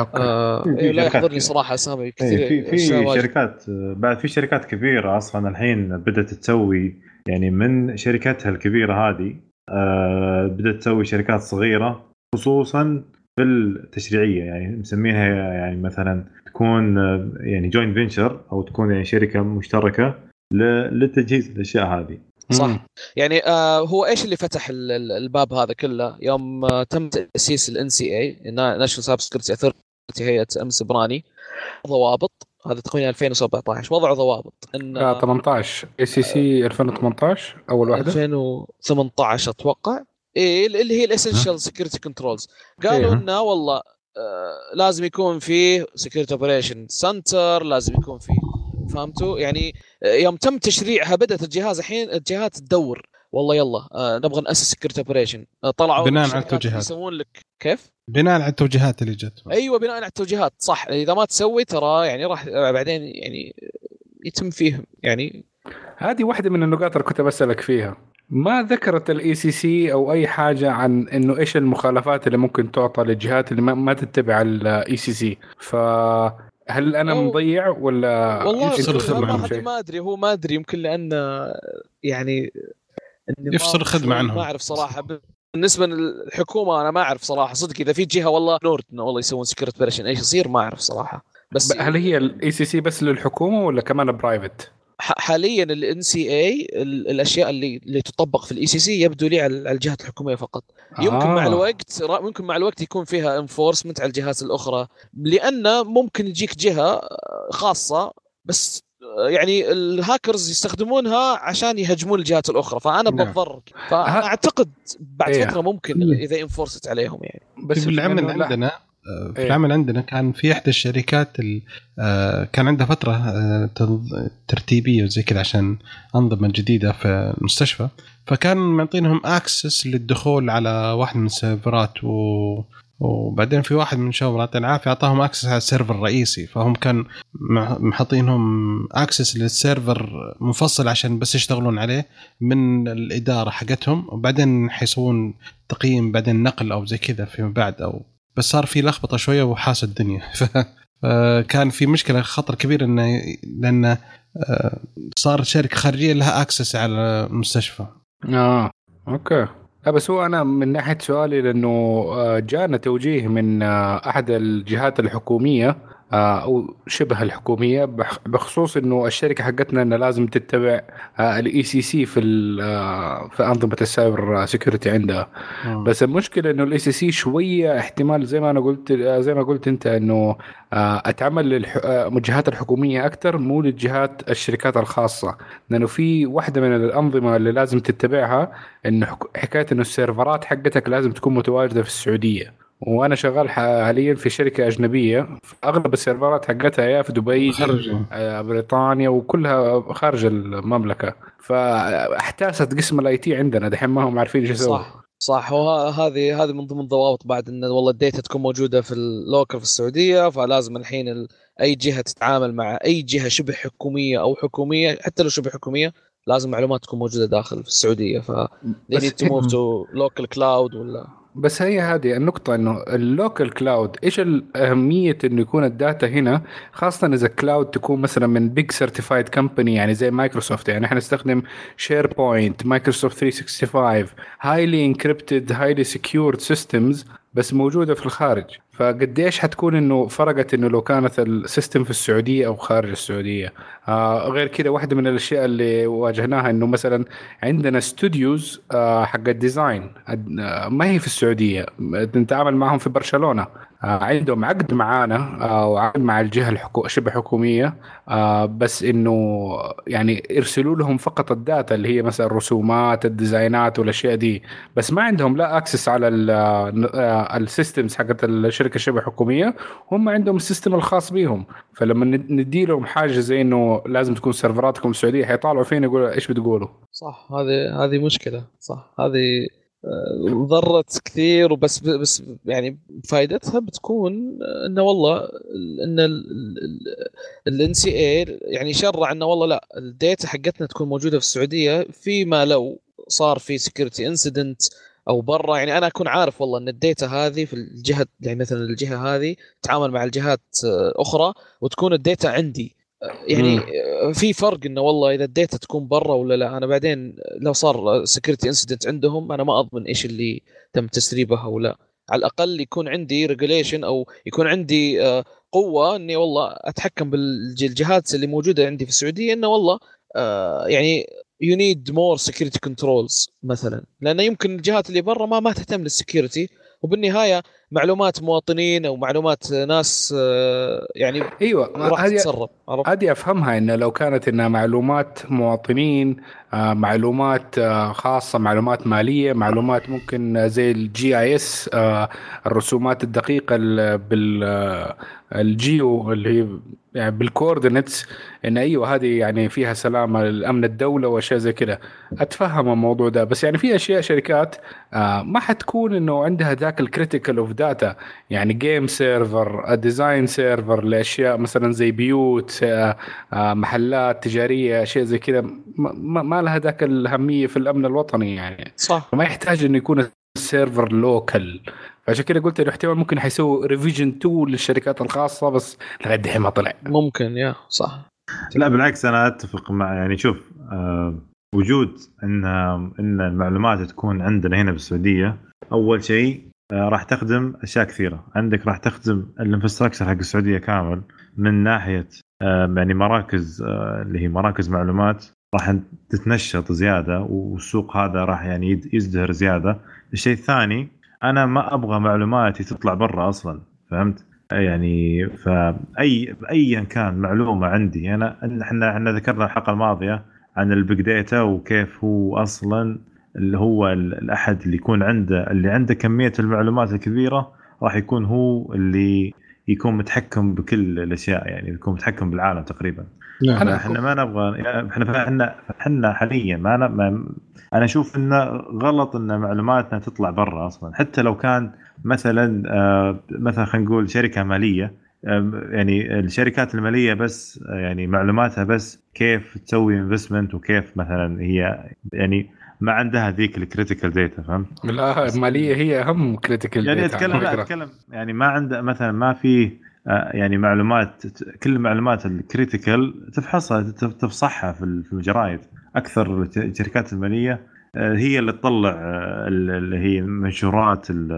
آه لا يحضرني صراحة أسامي كثير. في في شركات بعد في شركات كبيرة أصلا الحين بدأت تسوي يعني من شركاتها الكبيرة هذه آه بدأت تسوي شركات صغيرة خصوصا في التشريعية، يعني مسمينها يعني مثلا تكون يعني جوين فينشر أو تكون يعني شركة مشتركة للتجهيز الأشياء هذه. صح. يعني آه هو ايش اللي فتح الباب هذا كله يوم آه تم تأسيس ال إن سي إيه National Cyber Security Authority، هيئة أمس براني ضوابط، هذا تقريبا ألفين وسبعة عشر وضعوا ضوابط ان آه ثمانية عشر إي سي سي ألفين وثمانية عشر اول واحدة ألفين وثمانية عشر اتوقع، إيه اللي هي الاسنشال سكيورتي كنترولز. قالوا انه والله آه لازم يكون فيه سكيورتي اوبريشن سنتر، لازم يكون فيه، فهمتوا يعني يوم تم تشريعها بدأت الجهاز الحين الجهات تدور والله يلا آه نبغى نأسس سكيورتي اوبريشن، آه طلعوا بناء على التوجيهات يسوون لك كيف بناء على التوجيهات اللي جت. ايوه بناء على التوجيهات صح. اذا ما تسوي ترى يعني راح بعدين يعني يتم فيه يعني. هذه واحدة من النقاط اللي كنت بسألك فيها، ما ذكرت الاي سي سي او اي حاجة عن انه ايش المخالفات اللي ممكن تعطى للجهات اللي ما تتبع الاي سي سي. ف هل انا مضيع ولا والله هذا ما ادري، هو ما ادري يمكن لان يعني يفصل خدمه عنهم، ما اعرف صراحه. بالنسبه للحكومه انا ما اعرف صراحه صدق اذا في جهه والله نوردن والله يسوون سكيورتي اوبريشن ايش يصير ما اعرف صراحه. بس هل هي الاي سي سي بس للحكومه ولا كمان برايفت؟ حاليا الان سي اي الاشياء اللي اللي تطبق في الاي سي سي يبدو لي على الجهات الحكوميه فقط. يمكن آه. مع الوقت ممكن مع الوقت يكون فيها انفورسمنت على الجهات الاخرى، لان ممكن يجيك جهه خاصه بس يعني الهاكرز يستخدمونها عشان يهجمون الجهات الاخرى، فانا بضر. فاعتقد بعد إيه. فتره ممكن اذا انفورست عليهم يعني. بس في العمل عندنا في إيه؟ العمل عندنا كان في إحدى الشركات كان عندها فترة ترتيبية وزي كذا عشان أنظمة جديدة في المستشفى، فكان معطينهم أكسس للدخول على واحد من السيرفرات و... وبعدين في واحد من شباب العافية أعطاهم أكسس على السيرفر الرئيسي، فهم كان محطينهم أكسس للسيرفر منفصل عشان بس يشتغلون عليه من الإدارة حقتهم، وبعدين حيسوون تقييم بعدين نقل أو زي كذا فيما بعد، أو بس صار في لخبطة شوية وحاس الدنيا. فكان في مشكلة خطر كبير إنه لأن صار شركة خارجية لها أكسس على المستشفى. آه أوكي. بس هو أنا من ناحية سؤالي لأنه جاءنا توجيه من أحد الجهات الحكومية أو شبه الحكومية، بخصوص إنه الشركة حقتنا إنه لازم تتبع الإي سي سي في في أنظمة السايبر سيكوريتي عندها. م. بس المشكلة إنه الإي سي سي شوية احتمال زي ما أنا قلت زي ما قلت أنت إنه أتعمل للجهات الحكومية أكتر مو للجهات الشركات الخاصة، لأنه في واحدة من الأنظمة اللي لازم تتبعها إنه حكاية إنه السيرفرات حقتك لازم تكون متواجدة في السعودية. وانا شغال حاليا في شركه اجنبيه، اغلب السيرفرات حقتها يا في دبي بريطانيا وكلها خارج المملكه، فاحتاست قسم الاي تي عندنا دحين ما هم عارفين ايش يسووا. صح صح وهذه هذه من ضمن الضوابط بعد ان والله الداتا تكون موجوده في اللوكر في السعوديه، فلازم الحين ال... اي جهه تتعامل مع اي جهه شبه حكوميه او حكوميه، حتى لو شبه حكوميه لازم معلومات تكون موجوده داخل في السعوديه. ف they need to move to local cloud ولا. بس هي هذه النقطة إنه اللوكال كلاود إيش الأهمية إنه يكون الداتا هنا، خاصة إذا كلاود تكون مثلا من بيج سيرتيفايد كمباني يعني زي مايكروسوفت. يعني إحنا نستخدم شير بوينت، مايكروسوفت ثلاثمية وخمسة وستين، هايلي انكريبتد هايلي سكيورد سيستمز بس موجودة في الخارج. فقديش حتكون إنه فرقت إنه لو كانت السيستم في السعودية أو خارج السعودية. آه غير كده واحدة من الأشياء اللي واجهناها إنه مثلا عندنا استوديوز آه حق الديزاين آه ما هي في السعودية، نتعامل معهم في برشلونة. آه عندهم عقد معانا آه وعقد مع الجهة الحكو... شبه حكومية آه بس إنه يعني يرسلوا لهم فقط الداتا اللي هي مثلا الرسومات الديزاينات والأشياء دي، بس ما عندهم لا أكسس على السيستمز حقت الشركة شبه حكومية، هم عندهم السيستم الخاص بيهم. فلما ندي لهم حاجة زي إنه لازم تكون سيرفراتكم السعودية حيطالعوا فينا يقولوا إيش بتقولوا. صح هذه هذه مشكلة. صح هذه ضرت كثير، وبس بس يعني فائدتها بتكون انه والله ان الان سي اي يعني شرع انه والله لا الداتا حقتنا تكون موجوده في السعوديه، فيما لو صار في سكيورتي انسيدنت او برا يعني انا اكون عارف والله ان الداتا هذه في الجهه، يعني مثلا الجهه هذه تتعامل مع الجهات اخرى وتكون الداتا عندي. يعني م. في فرق انه والله اذا الداتا تكون برا ولا لا. انا بعدين لو صار سكيورتي انسيدنت عندهم انا ما اضمن ايش اللي تم تسريبها او لا. على الاقل يكون عندي ريجوليشن او يكون عندي قوه اني والله اتحكم بالجهات اللي موجوده عندي في السعوديه، انه والله يعني you need more security controls مثلا، لانه يمكن الجهات اللي برا ما ما تهتم للسكيورتي، وبالنهايه معلومات مواطنين او معلومات ناس يعني ايوه راح تتسرب. هذه افهمها انه لو كانت انها معلومات مواطنين، معلومات خاصه، معلومات ماليه، معلومات ممكن زي الجي اي اس الرسومات الدقيقه بالجيو اللي هي يعني بالكوردينتس، ان ايوه هذه يعني فيها سلامه للامن الدوله واشياء زي كده اتفهم الموضوع ده. بس يعني في اشياء شركات ما حتكون انه عندها ذاك الكريتيكال اوف داتا، يعني جيم سيرفر، ديزاين سيرفر لاشياء مثلا زي بيوت، محلات تجاريه، اشياء زي كده ما, ما لها ذاك الاهميه في الامن الوطني يعني. صح. ما يحتاج انه يكون السيرفر لوكال. فعشان كده قلت انه احتمال ممكن حيسوي ريفيجن اثنين للشركات الخاصه، بس لغايه دحين ما طلع. ممكن يا صح. لا بالعكس انا اتفق مع يعني شوف آه وجود ان ان المعلومات تكون عندنا هنا بالسعوديه، اول شيء آه راح تخدم اشياء كثيره. عندك راح تخدم الانفراستراكشر حق السعوديه كامل من ناحيه آه يعني مراكز آه اللي هي مراكز معلومات راح تتنشط زياده، والسوق هذا راح يعني يزدهر زياده. الشيء الثاني انا ما ابغى معلوماتي تطلع برا اصلا، فهمت يعني؟ فاي ايا كان معلومه عندي انا، احنا احنا ذكرنا الحلقه الماضيه عن البيج داتا وكيف هو اصلا اللي هو الاحد اللي يكون عنده اللي عنده كميه المعلومات الكبيره راح يكون هو اللي يكون متحكم بكل الاشياء، يعني يكون متحكم بالعالم تقريبا. نعم. احنا ما نبغى يعني احنا احنا احنا حاليا ما, أنا ما انا اشوف انه غلط ان معلوماتنا تطلع برا اصلا، حتى لو كان مثلا آه مثلا خلينا نقول شركه ماليه، آه يعني الشركات الماليه بس آه يعني معلوماتها بس كيف تسوي انفستمنت وكيف مثلا هي يعني ما عندها ذيك الكريتيكال داتا، فهمت؟ لا الماليه هي اهم كريتيكال يعني داتا. اتكلم لا اتكلم يعني ما عنده مثلا ما في يعني معلومات، كل المعلومات الكريتيكال تفحصها تفصحها في الجرائد. اكثر الشركات الماليه هي اللي تطلع اللي هي منشورات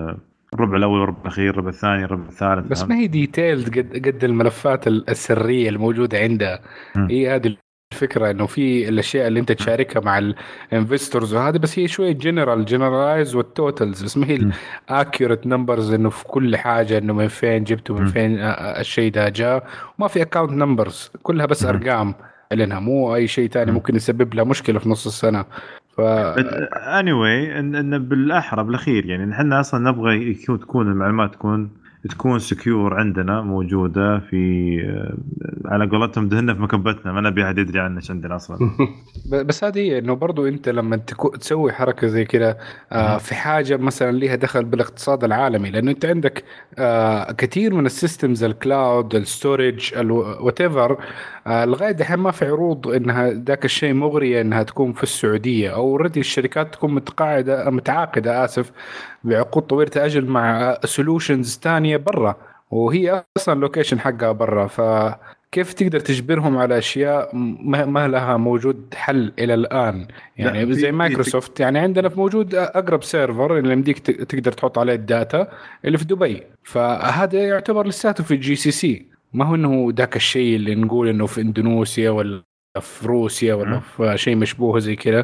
الربع الاول والربع الاخير الربع الثاني الربع الثالث. بس ما هي ديتيلد قد قد الملفات السريه الموجوده عندها. هي هذه الفكره انه في الاشياء اللي انت تشاركها مع الانفستورز وهذا، بس هي شويه جنرال جنرالايز والتوتالز، بس ما هي الاكيوريت نمبرز انه في كل حاجه انه من فين جبته من فين الشيء ده جاء. وما في اكاونت نمبرز، كلها بس ارقام لانها مو اي شيء تاني ممكن يسبب لها مشكله في نص السنه. ف anyway ان ان بالاحرى بالاخير يعني نحن اصلا نبغى يكون تكون المعلومات تكون تكون سكيور عندنا موجوده في على قولتهم دهنا في مكبتنا، ما نبي احد يدري عنش عندنا اصلا. بس هذه انه برضو انت لما تسوي حركه زي كده آه في حاجه مثلا ليها دخل بالاقتصاد العالمي، لانه انت عندك آه كثير من السيستمز الكلاود الستورج وات ايفر آه لغايه دحين ما في عروض انها ذاك الشيء مغريه انها تكون في السعوديه، او اوريدي الشركات تكون متقاعده متعاقده اسف بعقود طويله اجل مع سولوشنز ثانيه برا، وهي اصلا لوكيشن حقها برا. فكيف تقدر تجبرهم على اشياء ما لها موجود حل الى الان؟ يعني زي مايكروسوفت يعني عندنا في موجود اقرب سيرفر اللي يمديك تقدر تحط عليه الداتا اللي في دبي، فهذا يعتبر لساته في الجي سي سي، ما هو انه ذاك الشيء اللي نقول انه في اندونيسيا ولا في روسيا ولا في شيء مشبوه زي كذا.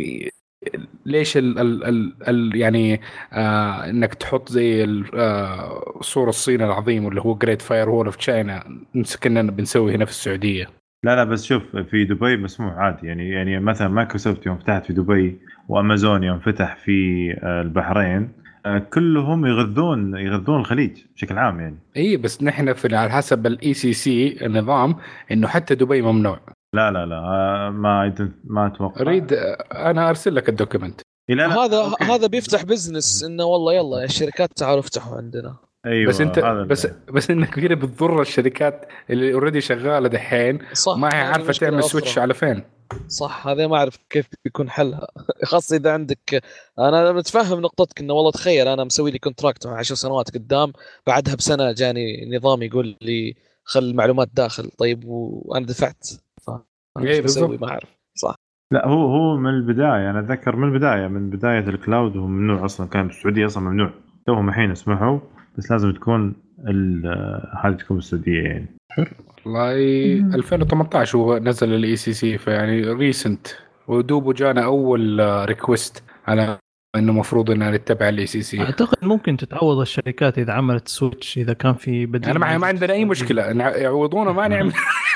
ليش ال ال ال ال يعني آه انك تحط زي آه صورة الصين العظيم اللي هو جريت فاير وول اوف تشاينا نسكننا بنسوي هنا في السعودية؟ لا لا بس شوف في دبي مسموح عادي يعني يعني مثلا مايكروسوفت يوم فتحت في دبي وامازون يوم فتح في البحرين كلهم يغذون يغذون الخليج بشكل عام يعني. اي بس نحن في على حسب الاي سي سي النظام انه حتى دبي ممنوع. لا لا لا ما ما اتوقع. اريد انا ارسل لك الدوكيمنت. لا لا. هذا أوكي. هذا بيفتح بزنس انه والله يلا الشركات تعالوا افتحوا عندنا. ايوه بس انت بس بس انك كثير بتضر الشركات اللي اوريدي شغاله دحين ما هي عارفه تعمل سويتش على فين. صح هذا ما اعرف كيف بيكون حلها خاصه اذا عندك. انا متفهم نقطتك انه والله تخيل انا مسوي لي كونتراكت مع عشر سنوات قدام، بعدها بسنه جاني نظام يقول لي خل المعلومات داخل، طيب وانا دفعت ايه بسوي ما اعرف. صح لا هو هو من البدايه انا اتذكر من البدايه من بدايه الكلاود هو ممنوع اصلا، كان في السعوديه اصلا ممنوع، توهم الحين اسمحوا بس لازم تكون هذه تكون بالسعوديه يعني. والله ألفين وثمانية عشر هو نزل الاي سي سي، فيعني ريسنت ودوبه جانا اول ريكوست على انه مفروض انها نتبع الاي سي سي. اعتقد ممكن تتعوض الشركات اذا عملت سويتش، اذا كان في بديل. انا ما, ما عندنا اي مشكله يعوضونا ما نعمل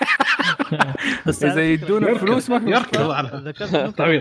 بس اذا يدونا فلوس ما يركض على ذكرت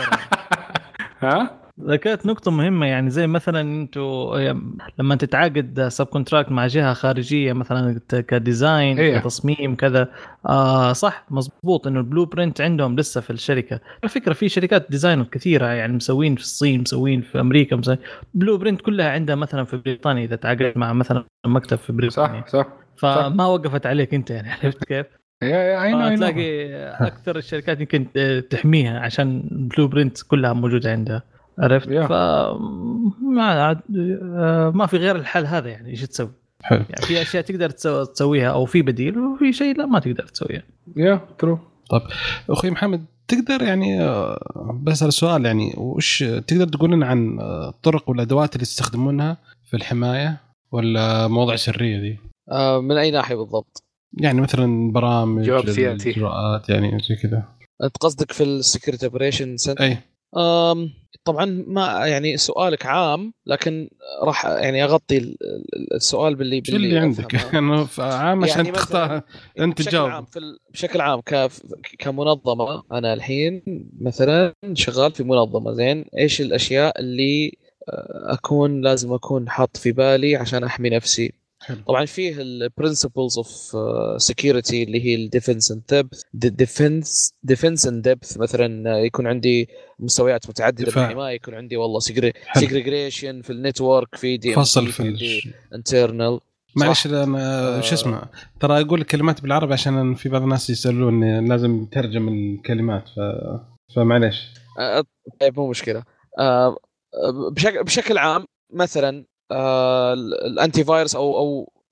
ها ذكرت نقطة مهمة، يعني زي مثلا انتو لما تتعاقد سب كونتراكت مع جهة خارجية مثلا كديزاين إيه؟ كتصميم كذا آه صح مزبوط انه البلو برينت عندهم لسه في الشركة. على فكرة في شركات ديزاينر كثيرة يعني مسوين في الصين مسوين في امريكا مسوين بلو برينت كلها عندها مثلا في بريطانيا اذا تعاقدت مع مثلا مكتب في بريطانيا. صح صح فما وقفت عليك انت يعني عرفت كيف؟ يا تلاقي اكثر الشركات يمكن تحميها عشان البلو برينت كلها موجودة عندها عرفت. ف ما ما في غير الحل هذا يعني ايش تسوي؟ حلو. يعني في اشياء تقدر تسويها او في بديل، وفي شيء لا ما تقدر تسويها. يا ترو. طب اخوي محمد تقدر يعني بس السؤال يعني وش تقدر تقول لنا عن الطرق والادوات اللي تستخدمونها في الحمايه ولا موضوع سريه دي؟ آه من اي ناحيه بالضبط؟ يعني مثلا برامج اجراءات يعني زي كذا. انت قصدك في السكيورتي اوبريشن سنتر؟ اي أم طبعا ما يعني سؤالك عام، لكن راح يعني اغطي السؤال باللي باللي, اللي عندك انه عام عشان يعني تختار انت تجاوب. عام في بشكل عام كمنظمه انا الحين مثلا شغال في منظمه زين، ايش الاشياء اللي اكون لازم اكون حاط في بالي عشان احمي نفسي؟ طبعا فيه البرنسبلز اوف سكيورتي اللي هي الديفنس اند ديبث ديفنس ديفنس اند ديبث مثلا يكون عندي مستويات متعدده من الحمايه، يكون عندي والله سيجريجيشن في النتورك في دي فصل في الانترنال. معلش انا شو اسمه ترى اقول الكلمات بالعربي عشان في بعض الناس يسالون لازم ترجم الكلمات ف فمعلش. طيب مو مشكله. بشكل بشكل عام مثلا الانتي فايروس او او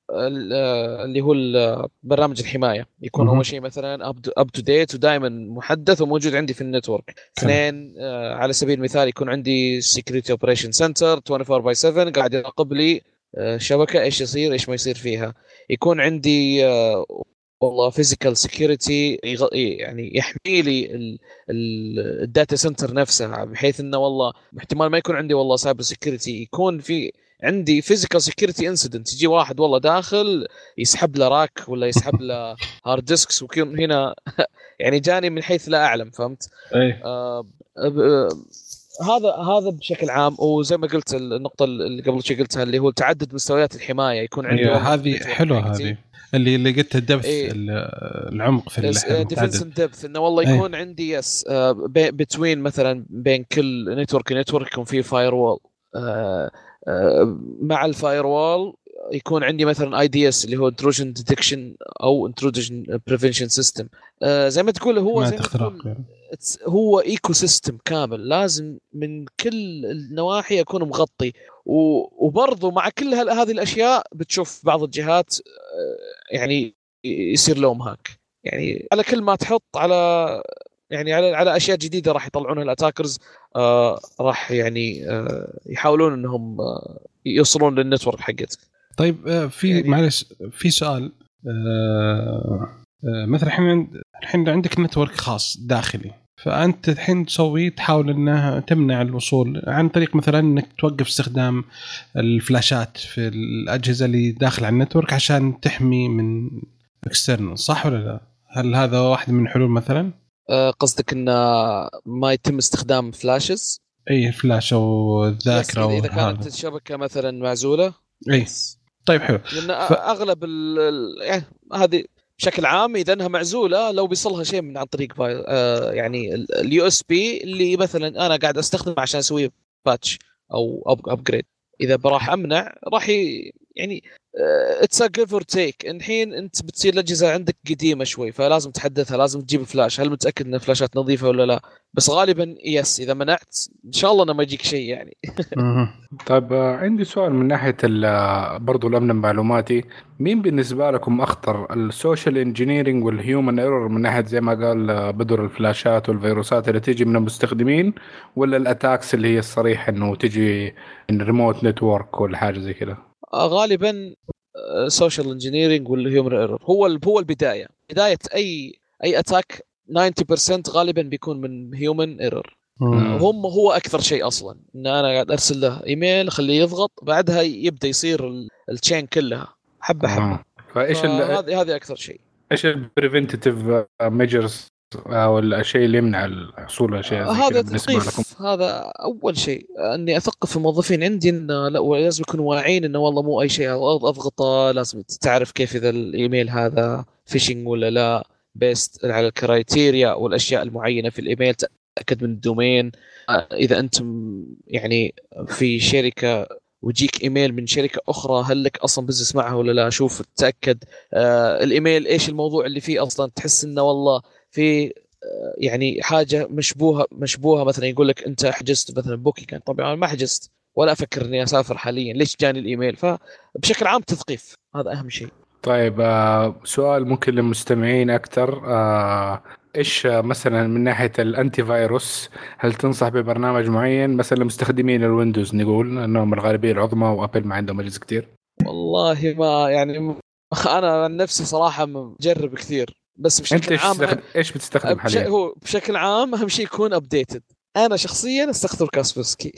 اللي هو برنامج الحمايه يكون اول شيء مثلا اب تو ديت ودائما محدث وموجود عندي في النتورك. اثنين على سبيل المثال يكون عندي سيكيورتي اوبريشن سنتر أربعة وعشرين باي سبعة قاعد يراقب لي شبكه ايش يصير ايش ما يصير فيها. يكون عندي والله فيزيكال سيكيورتي يعني يحمي لي الداتا سنتر نفسها بحيث انه والله احتمال ما يكون عندي والله سايبر سيكيورتي يكون في عندي فيزيكال سيكيورتي انسيدنت يجي واحد والله داخل يسحب له راك ولا يسحب له هارد ديسكس وكون هنا يعني جاني من حيث لا اعلم. فهمت؟ ايه آه آه هذا هذا بشكل عام. وزي ما قلت النقطه اللي قبل شوي قلتها اللي هو تعدد مستويات الحمايه يكون عندي أيوة هذه حلوه هذه اللي اللي قلت الدبث إيه العمق في الديفنس دبث انه والله يكون أيه. عندي يس بتوين مثلا بين كل نتورك نتورك يكون فيه فاير وول آه آه مع الفاير وول يكون عندي مثلا اي دي اس اللي هو intrusion detection او intrusion prevention system. آه زي ما تقول هو زي ما تقول هو ايكو سيستم كامل لازم من كل النواحي يكون مغطي. وبرضه مع كل هذه الاشياء بتشوف بعض الجهات يعني يصير لهم هاك يعني على كل ما تحط على يعني على على اشياء جديده راح يطلعونها الاتاكرز. آه راح يعني آه يحاولون انهم آه يوصلون للنتورك حقتك. طيب في يعني معلش في سؤال آه آه مثلا الحين الحين عندك نتورك خاص داخلي فأنت الحين تسوي تحاول أنها تمنع الوصول عن طريق مثلا أنك توقف استخدام الفلاشات في الأجهزة اللي داخل على النتورك عشان تحمي من اكسترنال صح ولا لا؟ هل هذا واحد من الحلول مثلا؟ أه قصدك أن ما يتم استخدام فلاشز؟ أي فلاشة والذاكرة إذا كانت الشبكة مثلا معزولة. أي طيب حلو. لأن ف... أغلب ال... يعني هذه بشكل عام اذا انها معزوله لو بيصلها شيء من عن طريق آه يعني اليو اس بي اللي مثلا انا قاعد استخدمه عشان اسوي باتش او ابجريد اذا براح امنع راح يعني اتس ا جيف اور تيك. الحين انت بتصير الاجهزه عندك قديمه شوي فلازم تحدثها لازم تجيب فلاش. هل متاكد ان الفلاشات نظيفه ولا لا؟ بس غالبا يس اذا منعت ان شاء الله انه ما يجيك شيء يعني. طيب عندي سؤال من ناحيه برضو الامن المعلوماتي. مين بالنسبه لكم اخطر السوشيال انجينيرنج والهيومن ايرور من ناحيه زي ما قال بدر الفلاشات والفيروسات اللي تيجي من المستخدمين ولا الاتاكس اللي هي الصريحه انه تجي من ريموت نتورك ولا حاجه زي كده؟ غالبا سوشيال انجينيرنج والهيومن ايرور هو هو البدايه بدايه اي اي اتاك تسعين بالمئة غالبا بيكون من هيومن ايرور. هم هو اكثر شيء اصلا ان انا قاعد ارسل له ايميل اخليه يضغط بعدها يبدا يصير التشين كلها حبه حبه. فايش هذه هذه اكثر شيء. ايش البريفنتيف ميجرز او الشيء اللي يمنع الحصول على شيء هذا تثقيف. هذا اول شيء اني اثقف الموظفين عندي انه لا لازم يكونوا واعيين انه والله مو اي شيء اضغطه لازم تعرف كيف اذا الايميل هذا فيشنج ولا لا بيست على الكرايتيريا والاشياء المعينه في الايميل. تاكد من الدومين. اذا انتم يعني في شركه ويجيك ايميل من شركه اخرى هل لك اصلا بزنس معها ولا لا؟ شوف تاكد آه الايميل ايش الموضوع اللي فيه اصلا. تحس انه والله في آه يعني حاجه مشبوهه مشبوهه مثلا يقول لك انت حجزت مثلا بوكينج طبعا ما حجزت ولا افكر اني اسافر حاليا ليش جاني الايميل. فبشكل عام تثقيف هذا اهم شيء. طيب آه سؤال ممكن للمستمعين اكثر. آه ايش مثلا من ناحيه الانتي فيروس هل تنصح ببرنامج معين مثلا لمستخدمين الويندوز نقول انهم الغالبيه العظمى وابل ما عندهم اجهزه كثير؟ والله ما يعني انا عن نفسي صراحه مجرب كثير بس بشكل انت عام أه ايش بتستخدم حاليا؟ هو بشكل عام اهم شيء يكون ابديتد. انا شخصيا استخدم كاسبرسكي.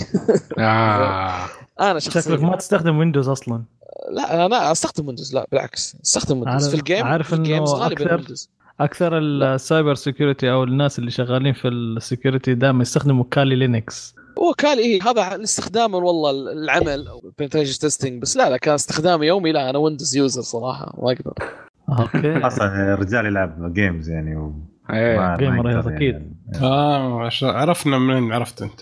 آه. انا شخصيا شكلك ما تستخدم ويندوز اصلا. لا انا استخدم ويندوز. لا بالعكس استخدم ويندوز في الجيم. عارف في الجيمز غالبا ويندوز اكثر السايبر سيكيورتي او الناس اللي شغالين في السيكيورتي دائما يستخدموا كالي لينكس. هو كالي إيه هذا الاستخدام والله العمل او بنتريجن تيستينج بس لا لا كان استخدام يومي. لا انا ويندوز يوزر صراحه ما اقدر. اوكي اصلا رجال يلعب جيمز يعني و... ايه جيمر اكيد يعني. اه عرفنا منين عرفت انت.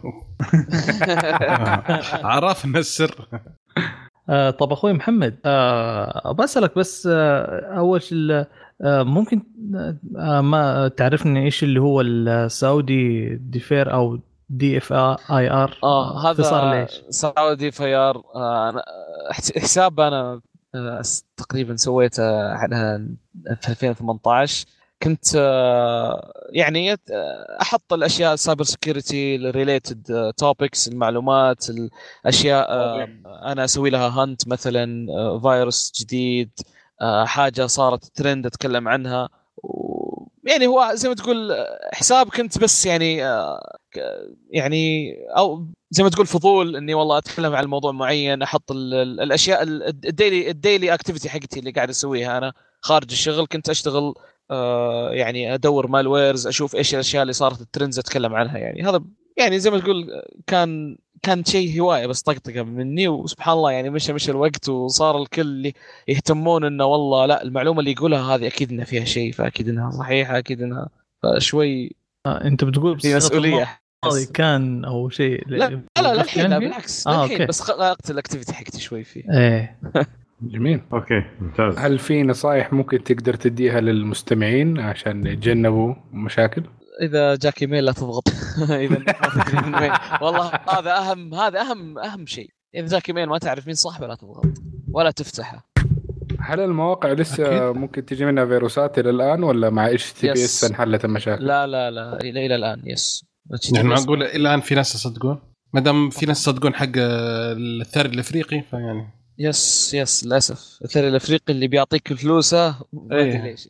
عرفنا السر. آه طب اخوي محمد آه بسألك بس آه اول شيء آه ممكن آه ما تعرفني ايش اللي هو السعودي ديفير او دي اف اي ار؟ اه هذا سعودي فيار. آه حساب انا تقريبا سويته على في ألفين وثمانية عشر. كنت يعني احط الاشياء السايبر سيكيورتي الريليتد توبكس المعلومات الاشياء انا اسوي لها هانت مثلا فيروس جديد حاجه صارت ترند اتكلم عنها. يعني هو زي ما تقول حساب كنت بس يعني يعني او زي ما تقول فضول اني والله اتكلم عن موضوع معين احط الاشياء الديلي الديلي اكتيفيتي حقتي اللي قاعد اسويها انا خارج الشغل. كنت اشتغل آه يعني ادور مالويرز اشوف ايش الاشياء اللي صارت الترندز اتكلم عنها. يعني هذا يعني زي ما تقول كان كان شيء هوايه بس طقطقه مني وسبحان الله يعني مشى مشى الوقت وصار الكل اللي يهتمون انه والله لا المعلومه اللي يقولها هذه اكيد انها فيها شيء فاكيد انها صحيحه اكيد انها فشوي آه انت بتقول في مسؤوليه هذه كان او شيء لا لا لا الحين لا بالعكس آه الحين بس خلقت الاكتيفيتي حقتي شوي فيه. ايه جميل اوكي ممتاز. هل في نصائح ممكن تقدر تديها للمستمعين عشان يتجنبوا مشاكل؟ اذا جاك ايميل لا تضغط. اذا والله هذا اهم هذا اهم اهم شيء. اذا جاك ايميل ما تعرف مين صاحبه لا تضغط ولا تفتحه. هل المواقع لسه أكيد. ممكن تجي منها فيروسات الى الان ولا مع اتش تي بي اس انحلت المشاكل؟ لا لا لا الى الى الان يس يعني معقول الان في ناس يصدقون ما دام في ناس يصدقون حق الثري الافريقي فيعني يس يس للاسف الثري الافريقي اللي بيعطيك فلوسه ما ادري ليش.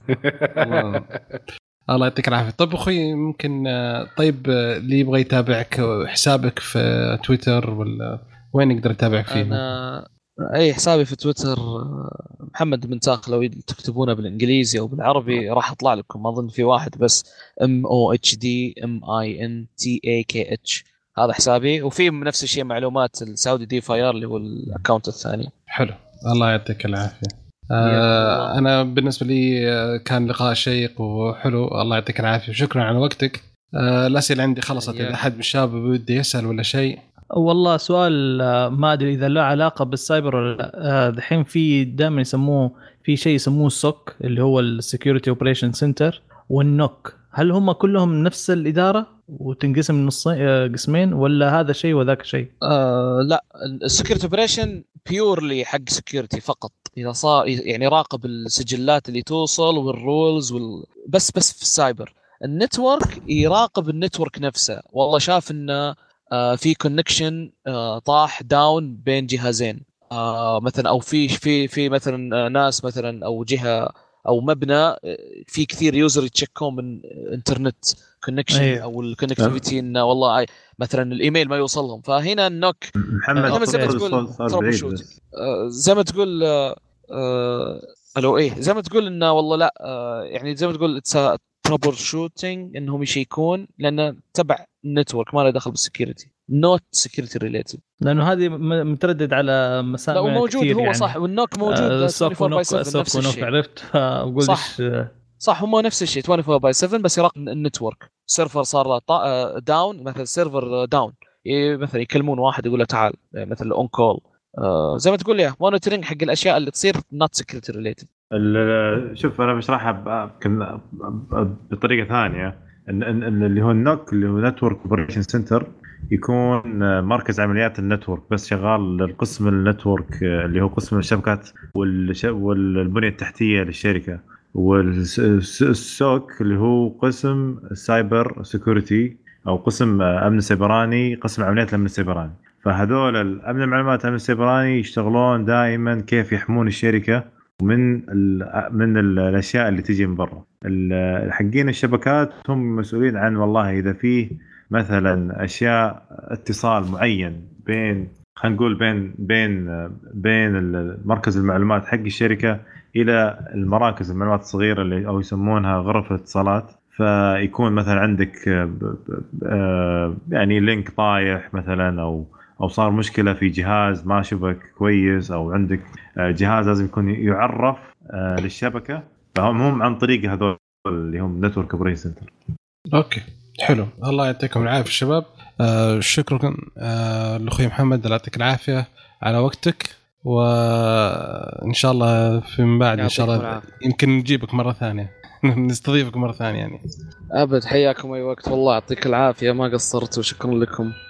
الله يعطيك العافيه. طيب اخوي ممكن طيب اللي يبغى يتابعك حسابك في تويتر ولا وين يقدر يتابعك فيه؟ انا اي حسابي في تويتر محمد منتاخ لو تكتبونه بالانجليزي او بالعربي راح اطلع لكم. اظن في واحد بس ام او اتش دي ام اي ان تي اي كي اتش هذا حسابي. وفي نفس الشيء معلومات السعودي دي فاير اللي هو الاكونت الثاني. حلو الله يعطيك العافيه. آه انا بالنسبه لي كان لقاء شيق وحلو الله يعطيك العافيه وشكرا على وقتك. آه الاسئله عندي خلصت. اذا احد من الشباب بده يسال ولا شيء. والله سؤال ما ادري اذا له علاقه بالسايبر ولا لا. الحين في دائما يسموه في شيء يسموه السوك اللي هو السكيورتي اوبريشن سنتر والنوك. هل هم كلهم نفس الاداره وتنقسم نصين قسمين ولا هذا شيء وذاك شيء؟ آه لا السكيورتي اوبريشن بيورلي حق سكيورتي فقط. اذا صار يعني راقب السجلات اللي توصل والرولز وال... بس بس في السايبر. النتورك يراقب النتورك نفسه. والله شاف انه آه في كونكشن آه طاح داون بين جهازين آه مثلا او في في في مثلا آه ناس مثلا او جهه او مبنى في كثير يوزر يتشيكون من انترنت كونكشن أيه. او الكونكتيفيتي انه والله مثلا الايميل ما يوصلهم. فهنا النوك محمد زي ما تقول زي ما تقول آه الو ايه زي ما تقول انه والله لا آه يعني زي ما تقول ترابل شوتينج انهم يشيكون لانه تبع النتورك ما له دخل بالسكيورتي نوت سكيورتي ريليتد لانه هذه متردد على مسامع كثير. موجود هو يعني. صح والنوك موجود آه السوك ونوك السوك ونوك عرفت اقول صح صح هم نفس الشيء أربعة وعشرين باي سبعة بس يراقب النتورك. سيرفر صار داون مثلا سيرفر داون مثلا يكلمون واحد يقول له تعال مثلا اون كول آه زي ما تقول لي مونيتورنج حق الاشياء اللي تصير نوت سكيورتي ريليتد. شوف انا بشرحها بطريقه ثانيه ان اللي هو النوك اللي هو نتورك اوبريشن سنتر يكون مركز عمليات النتورك بس شغال للقسم النتورك اللي هو قسم الشبكات والبنيه التحتيه للشركه. والسوك اللي هو قسم السايبر سيكوريتي او قسم امن سيبراني قسم عمليات الامن السيبراني. فهذول الامن المعلومات الامن السيبراني يشتغلون دائما كيف يحمون الشركه من من الاشياء اللي تيجي من برا. الحقين الشبكات هم مسؤولين عن والله اذا فيه مثلا اشياء اتصال معين بين خلينا نقول بين بين بين مركز المعلومات حق الشركه الى المراكز المعلومات الصغيره اللي او يسمونها غرف الاتصالات. فيكون مثلا عندك يعني لينك طايح مثلا او او صار مشكله في جهاز ما شبك كويس او عندك جهاز لازم يكون يعرف للشبكه. فهم هم عن طريق هذول اللي هم نتورك اوبريشن سنتر. اوكي حلو الله يعطيكم العافيه الشباب. آه شكرا آه لاخوي محمد الله يعطيك العافيه على وقتك وان شاء الله في بعد ان شاء الله يمكن نجيبك مره ثانيه نستضيفك مره ثانيه يعني. ابد حياكم اي وقت والله يعطيك العافيه ما قصرت وشكرا لكم.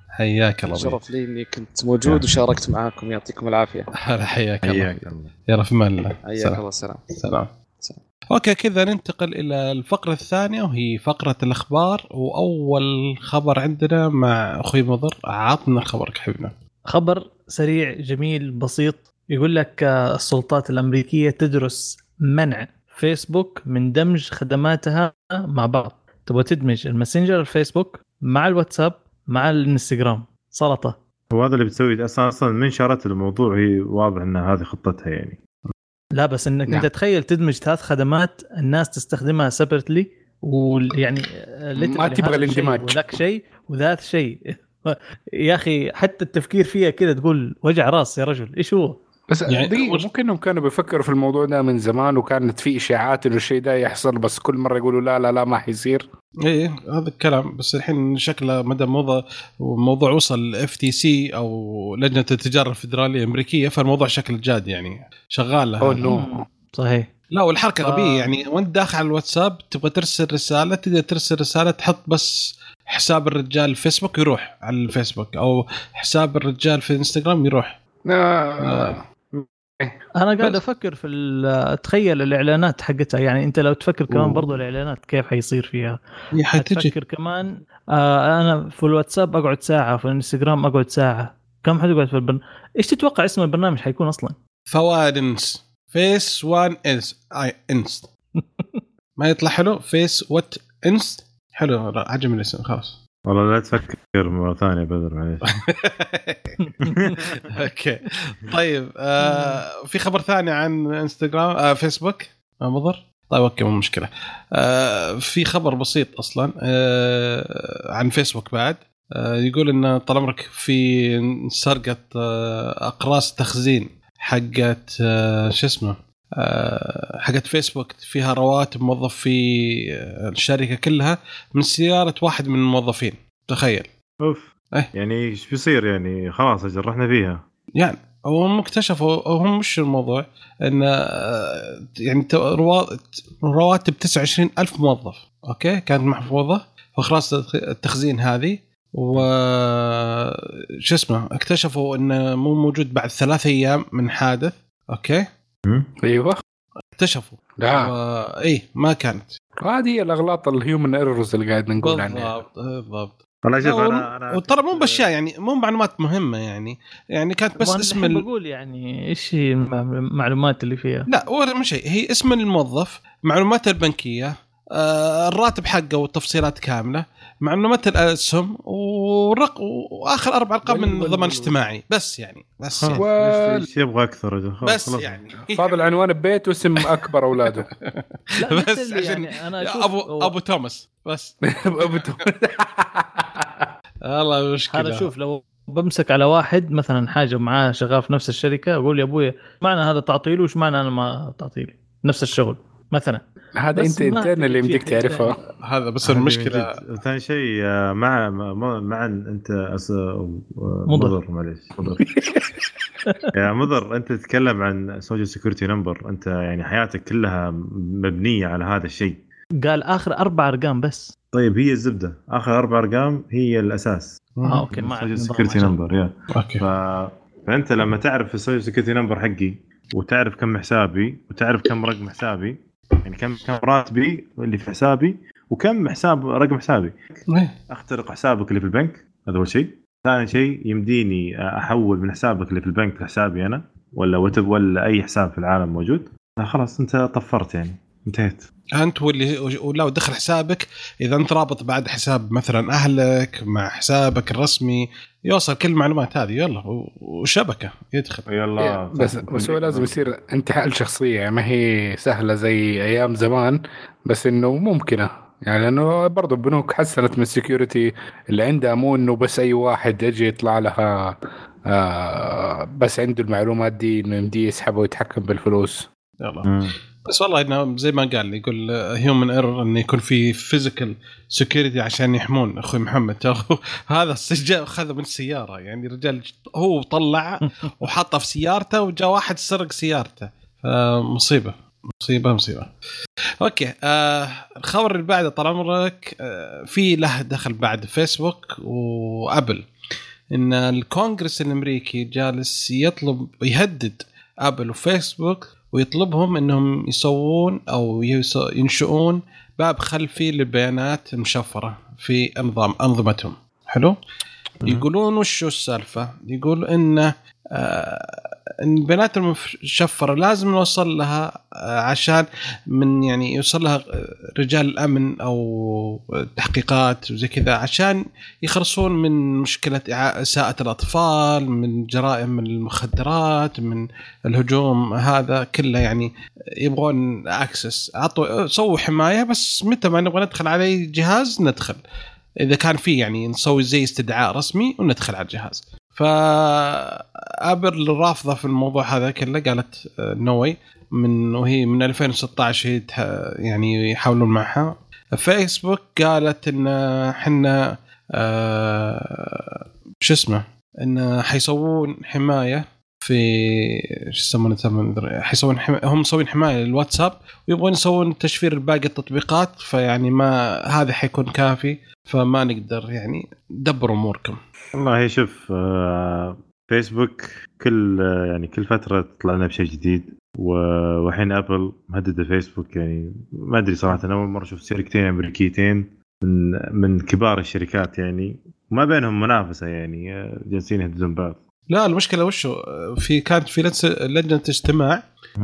حياك الله. شرف لي اني كنت موجود وشاركت معاكم، يعطيكم العافيه. هلا حياك الله. يلا في امان الله. حياك الله. سلام. سلام. اوكي كذا ننتقل الى الفقره الثانيه وهي فقره الاخبار. واول خبر عندنا مع اخوي مضر، عطنا خبرك حبيبنا. خبر سريع جميل بسيط، يقول لك السلطات الامريكيه تدرس منع فيسبوك من دمج خدماتها مع بعض. تبغى تدمج الماسنجر الفيسبوك مع الواتساب مع الانستغرام، سلطه. هو هذا اللي بتسوي اصلا اصلا من شارت الموضوع، هي واضح ان هذه خطتها يعني. لا بس انك نعم. انت تخيل تدمج ثلاث خدمات الناس تستخدمها سيبرتلي، ويعني ما تبغى الاندماج وذاك شيء وذات شيء. يا اخي حتى التفكير فيها كده تقول وجع راس يا رجل، ايش هو؟ بس يعني ممكن انهم كانوا بيفكروا في الموضوع ده من زمان، وكانت في اشاعات انه الشيء ده يحصل، بس كل مره يقولوا لا لا لا ما حيصير. ايه هذا الكلام، بس الحين شكله مدى موضوع الموضوع وصل اف تي سي او لجنه التجاره الفدراليه الامريكيه، فالموضوع شكل جاد يعني شغال لها. اوه نو صحيح. لا والحركه ف... غبيه يعني. وانت داخل على الواتساب تبغى ترسل رساله، تقدر ترسل رساله تحط بس حساب الرجال الفيسبوك يروح على الفيسبوك، او حساب الرجال في انستغرام يروح. آه. انا قاعد افكر في تخيل الاعلانات حقتها، يعني انت لو تفكر كمان أوه. برضو الاعلانات كيف حيصير فيها. تفكر كمان آه انا في الواتساب اقعد ساعه، في الانستغرام اقعد ساعه، كم حد يقعد في البرنامج؟ ايش تتوقع اسم البرنامج حيكون اصلا؟ فوادنس فيس وان انس اي انست. ما يطلع حلو فيس وات انست؟ حلو عجبني الاسم خلاص. والله لا تفكر مرة ثانية بدر معليش. اوكي طيب آه في خبر ثاني عن انستغرام آه فيسبوك ما مضر. طيب اوكي مو مشكلة. آه في خبر بسيط اصلا آه عن فيسبوك بعد. آه يقول ان طال عمرك في سرقة آه اقراص تخزين حقت آه شو اسمه آه حقت فيسبوك، فيها رواتب موظف في الشركة كلها من سيارة واحد من الموظفين. تخيل. اوف إيه؟ يعني ايش بيصير يعني؟ خلاص جرحنا فيها يعني. هم اكتشفوا هم مش الموضوع ان يعني رواتب تسعة وعشرين ألف موظف اوكي كانت محفوظة في اقراص التخزين هذه، و شو اسمه اكتشفوا انه مو موجود بعد ثلاثة ايام من حادث. اوكي ايوه اكتشفوا لا و... ايه ما كانت هذه الاغلاط الهيومن ايرورز اللي قاعد نقول عنها. بالضبط بالضبط. والله شوف انا انا وترى مو باشياء يعني مو معلومات مهمه يعني يعني كانت بس اسم ال... بقول يعني ايش هي المعلومات اللي فيها. لا ولا مش شيء، هي اسم الموظف، معلوماته البنكيه، آه الراتب حقه والتفصيلات كامله، معلومات الاسهم ورق واخر اربع ارقام من الضمان الاجتماعي بس يعني بس يعني. ايش يبغى اكثر بس يعني فاضل عنوان البيت واسم اكبر اولاده. لا بس عشان يعني أنا ابو و... ابو توماس بس. ابو توماس والله مشكله. انا شوف لو بمسك على واحد مثلا حاجه معاه شغال في نفس الشركه اقول يا ابوي معنى هذا تعطيله وش معنى انا ما تعطيلي نفس الشغل مثلا. هذا انت انترن اللي بدك تعرفه هذا بس المشكله. ثاني شيء مع مع انت مضر معليش مضر يا مضر انت تتكلم عن سوشيال سيكوريتي نمبر، انت يعني حياتك كلها مبنيه على هذا الشيء. قال اخر اربع ارقام بس. طيب هي الزبده اخر اربع ارقام هي الاساس. اه اوكي مع سوشيال سيكوريتي نمبر يا اوكي. ف... فانت لما تعرف السوشيال سيكوريتي نمبر حقي وتعرف كم حسابي وتعرف كم رقم حسابي، يعني كم كم راتبي اللي في حسابي وكم حساب رقم حسابي، اخترق حسابك اللي في البنك. هذا اول شيء. ثاني شيء يمديني احول من حسابك اللي في البنك لحسابي انا ولا وتب ولا اي حساب في العالم موجود. خلاص انت طفرت يعني انتهيت انت واللي ولو دخل حسابك اذا انت رابط بعد حساب مثلا اهلك مع حسابك الرسمي يوصل كل المعلومات هذه يلا وشبكه يدخل يلا. بس بس هو لازم يصير انتحال شخصيه، ما هي سهله زي ايام زمان، بس انه ممكنه يعني لانه برضو البنوك حسنت من السكيورتي اللي عندها، مو انه بس اي واحد يجي يطلع لها آه بس عنده المعلومات دي انه يمدي يسحب ويتحكم بالفلوس. يلا م. بس والله انه زي ما قال يقول هيومن ايرور انه يكون في فيزيكال سكيورتي عشان يحمون اخوي محمد. هذا السجاء اخذه من السياره يعني رجال هو طلع وحطه في سيارته وجاء واحد سرق سيارته. مصيبه مصيبه مصيبه. اوكي آه الخبر اللي بعده طال عمرك آه في له دخل بعد فيسبوك وابل. إن الكونغرس الأمريكي جالس يطلب يهدد أبل وفيسبوك ويطلبهم إنهم يسوون أو ينشؤون باب خلفي للبيانات المشفرة في أنظام أنظمتهم. حلو. يقولون وشو السالفة؟ يقول إن إن البيانات المشفرة لازم نوصل لها عشان من يعني يوصل لها رجال الأمن أو تحقيقات وزي كذا عشان يخلصون من مشكلة إساءة الأطفال، من جرائم المخدرات، من الهجوم هذا كله. يعني يبغون أكسس، عطوا سووا حماية، بس متى ما نبغى ندخل على أي جهاز ندخل، إذا كان فيه يعني نسوي زي استدعاء رسمي وندخل على الجهاز. فأبل رافضة في الموضوع هذا كله، قالت نوي من وهي من ألفين وستة عشر يعني يحاولون معها. فيسبوك قالت إن حنا آه شو اسمه إن حيسوون حماية في شو يسمونه حيسوون حما... هم مسوين حماية للواتساب ويبغون يسوون تشفير باقي التطبيقات، فيعني ما هذا حيكون كافي، فما نقدر يعني دبروا أموركم. والله شوف فيسبوك كل يعني كل فترة تطلع لنا بشيء جديد، وحين أبل مهددة فيسبوك. يعني ما أدري صراحة، أنا أول مرة شوف شركتين أمريكيتين من من كبار الشركات يعني ما بينهم منافسة، يعني جالسين يهددون بعض. لا المشكلة وشو في كانت في لجنة اجتماع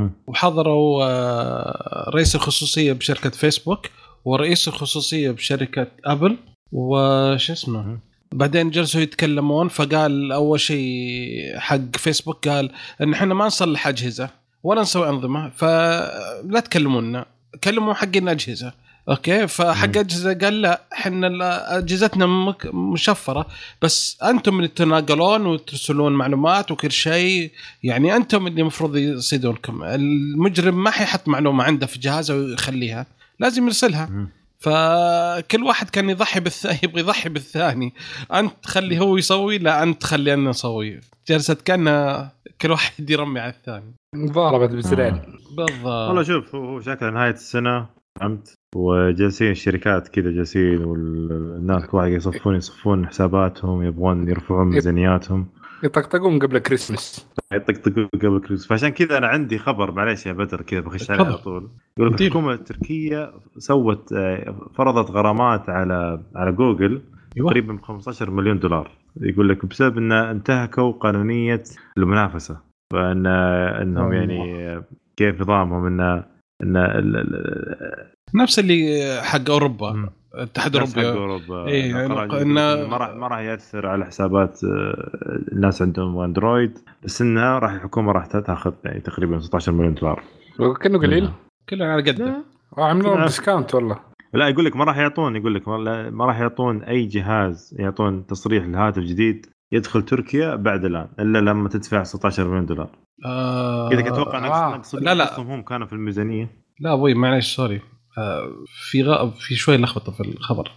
وحضروا رئيس الخصوصية بشركة فيسبوك ورئيس الخصوصية بشركة أبل وش اسمه، بعدين جلسوا يتكلمون. فقال أول شيء حق فيسبوك قال إن إحنا ما نصلح أجهزة ولا نسوي أنظمة، فلا تكلمونا، كلموا حقين أجهزة. أوكي. فحق أجهزة قال لا، إحنا أجهزتنا مشفرة، بس أنتم اللي تناقلون وترسلون معلومات وكل شيء، يعني أنتم اللي مفروض يصيدونكم. المجرم ما حيحط معلومة عنده في جهازه ويخليها، لازم يرسلها. فكل واحد كان يضحي بالثاني، يبغى يضحي بالثاني. أنت تخلي هو يسوي، لا أنت تخلي أنا أسوي. جلست كان كل واحد يرمي على الثاني، ضربت بالسلال. بالضبط. والله شوف هو شكل نهاية السنة فهمت، وجالسين الشركات كذا جالسين والناس كل واحد يصفون يصفون حساباتهم، يبغون يرفعون ميزانياتهم، يطقطقون قبل كريسمس، يطقطقون قبل كريسمس. فعشان كذا أنا عندي خبر، معليش يا بدر كذا بخش عليه على طول. يقول لك الحكومة التركية سوت فرضت غرامات على على جوجل تقريبا خمسة عشر مليون دولار. يقول لك بسبب أن انتهكوا قانونية المنافسة، فإن إنهم يعني كيف نظامهم إن إن نفس اللي حق أوروبا، اتحاد أوروبا إيه إنه ما راح ما راح يأثر على حسابات الناس عندهم أندرويد، بس إنها راح الحكومة راح تأخذ يعني تقريبا ستة عشر مليون دولار. كأنه قليل، كله على قده. عملوا ديسكاونت والله. لا يقول لك ما راح يعطون، يقول لك ما راح يعطون أي جهاز يعطون تصريح لهاتف جديد يدخل تركيا بعد الآن إلا لما تدفع ستة عشر مليون دولار. آه كذا كتوقع آه نقص. لا لا هم كانوا في الميزانية. لا أبوي معليش سوري، آه في غ... في شوي لخبطة في الخبر.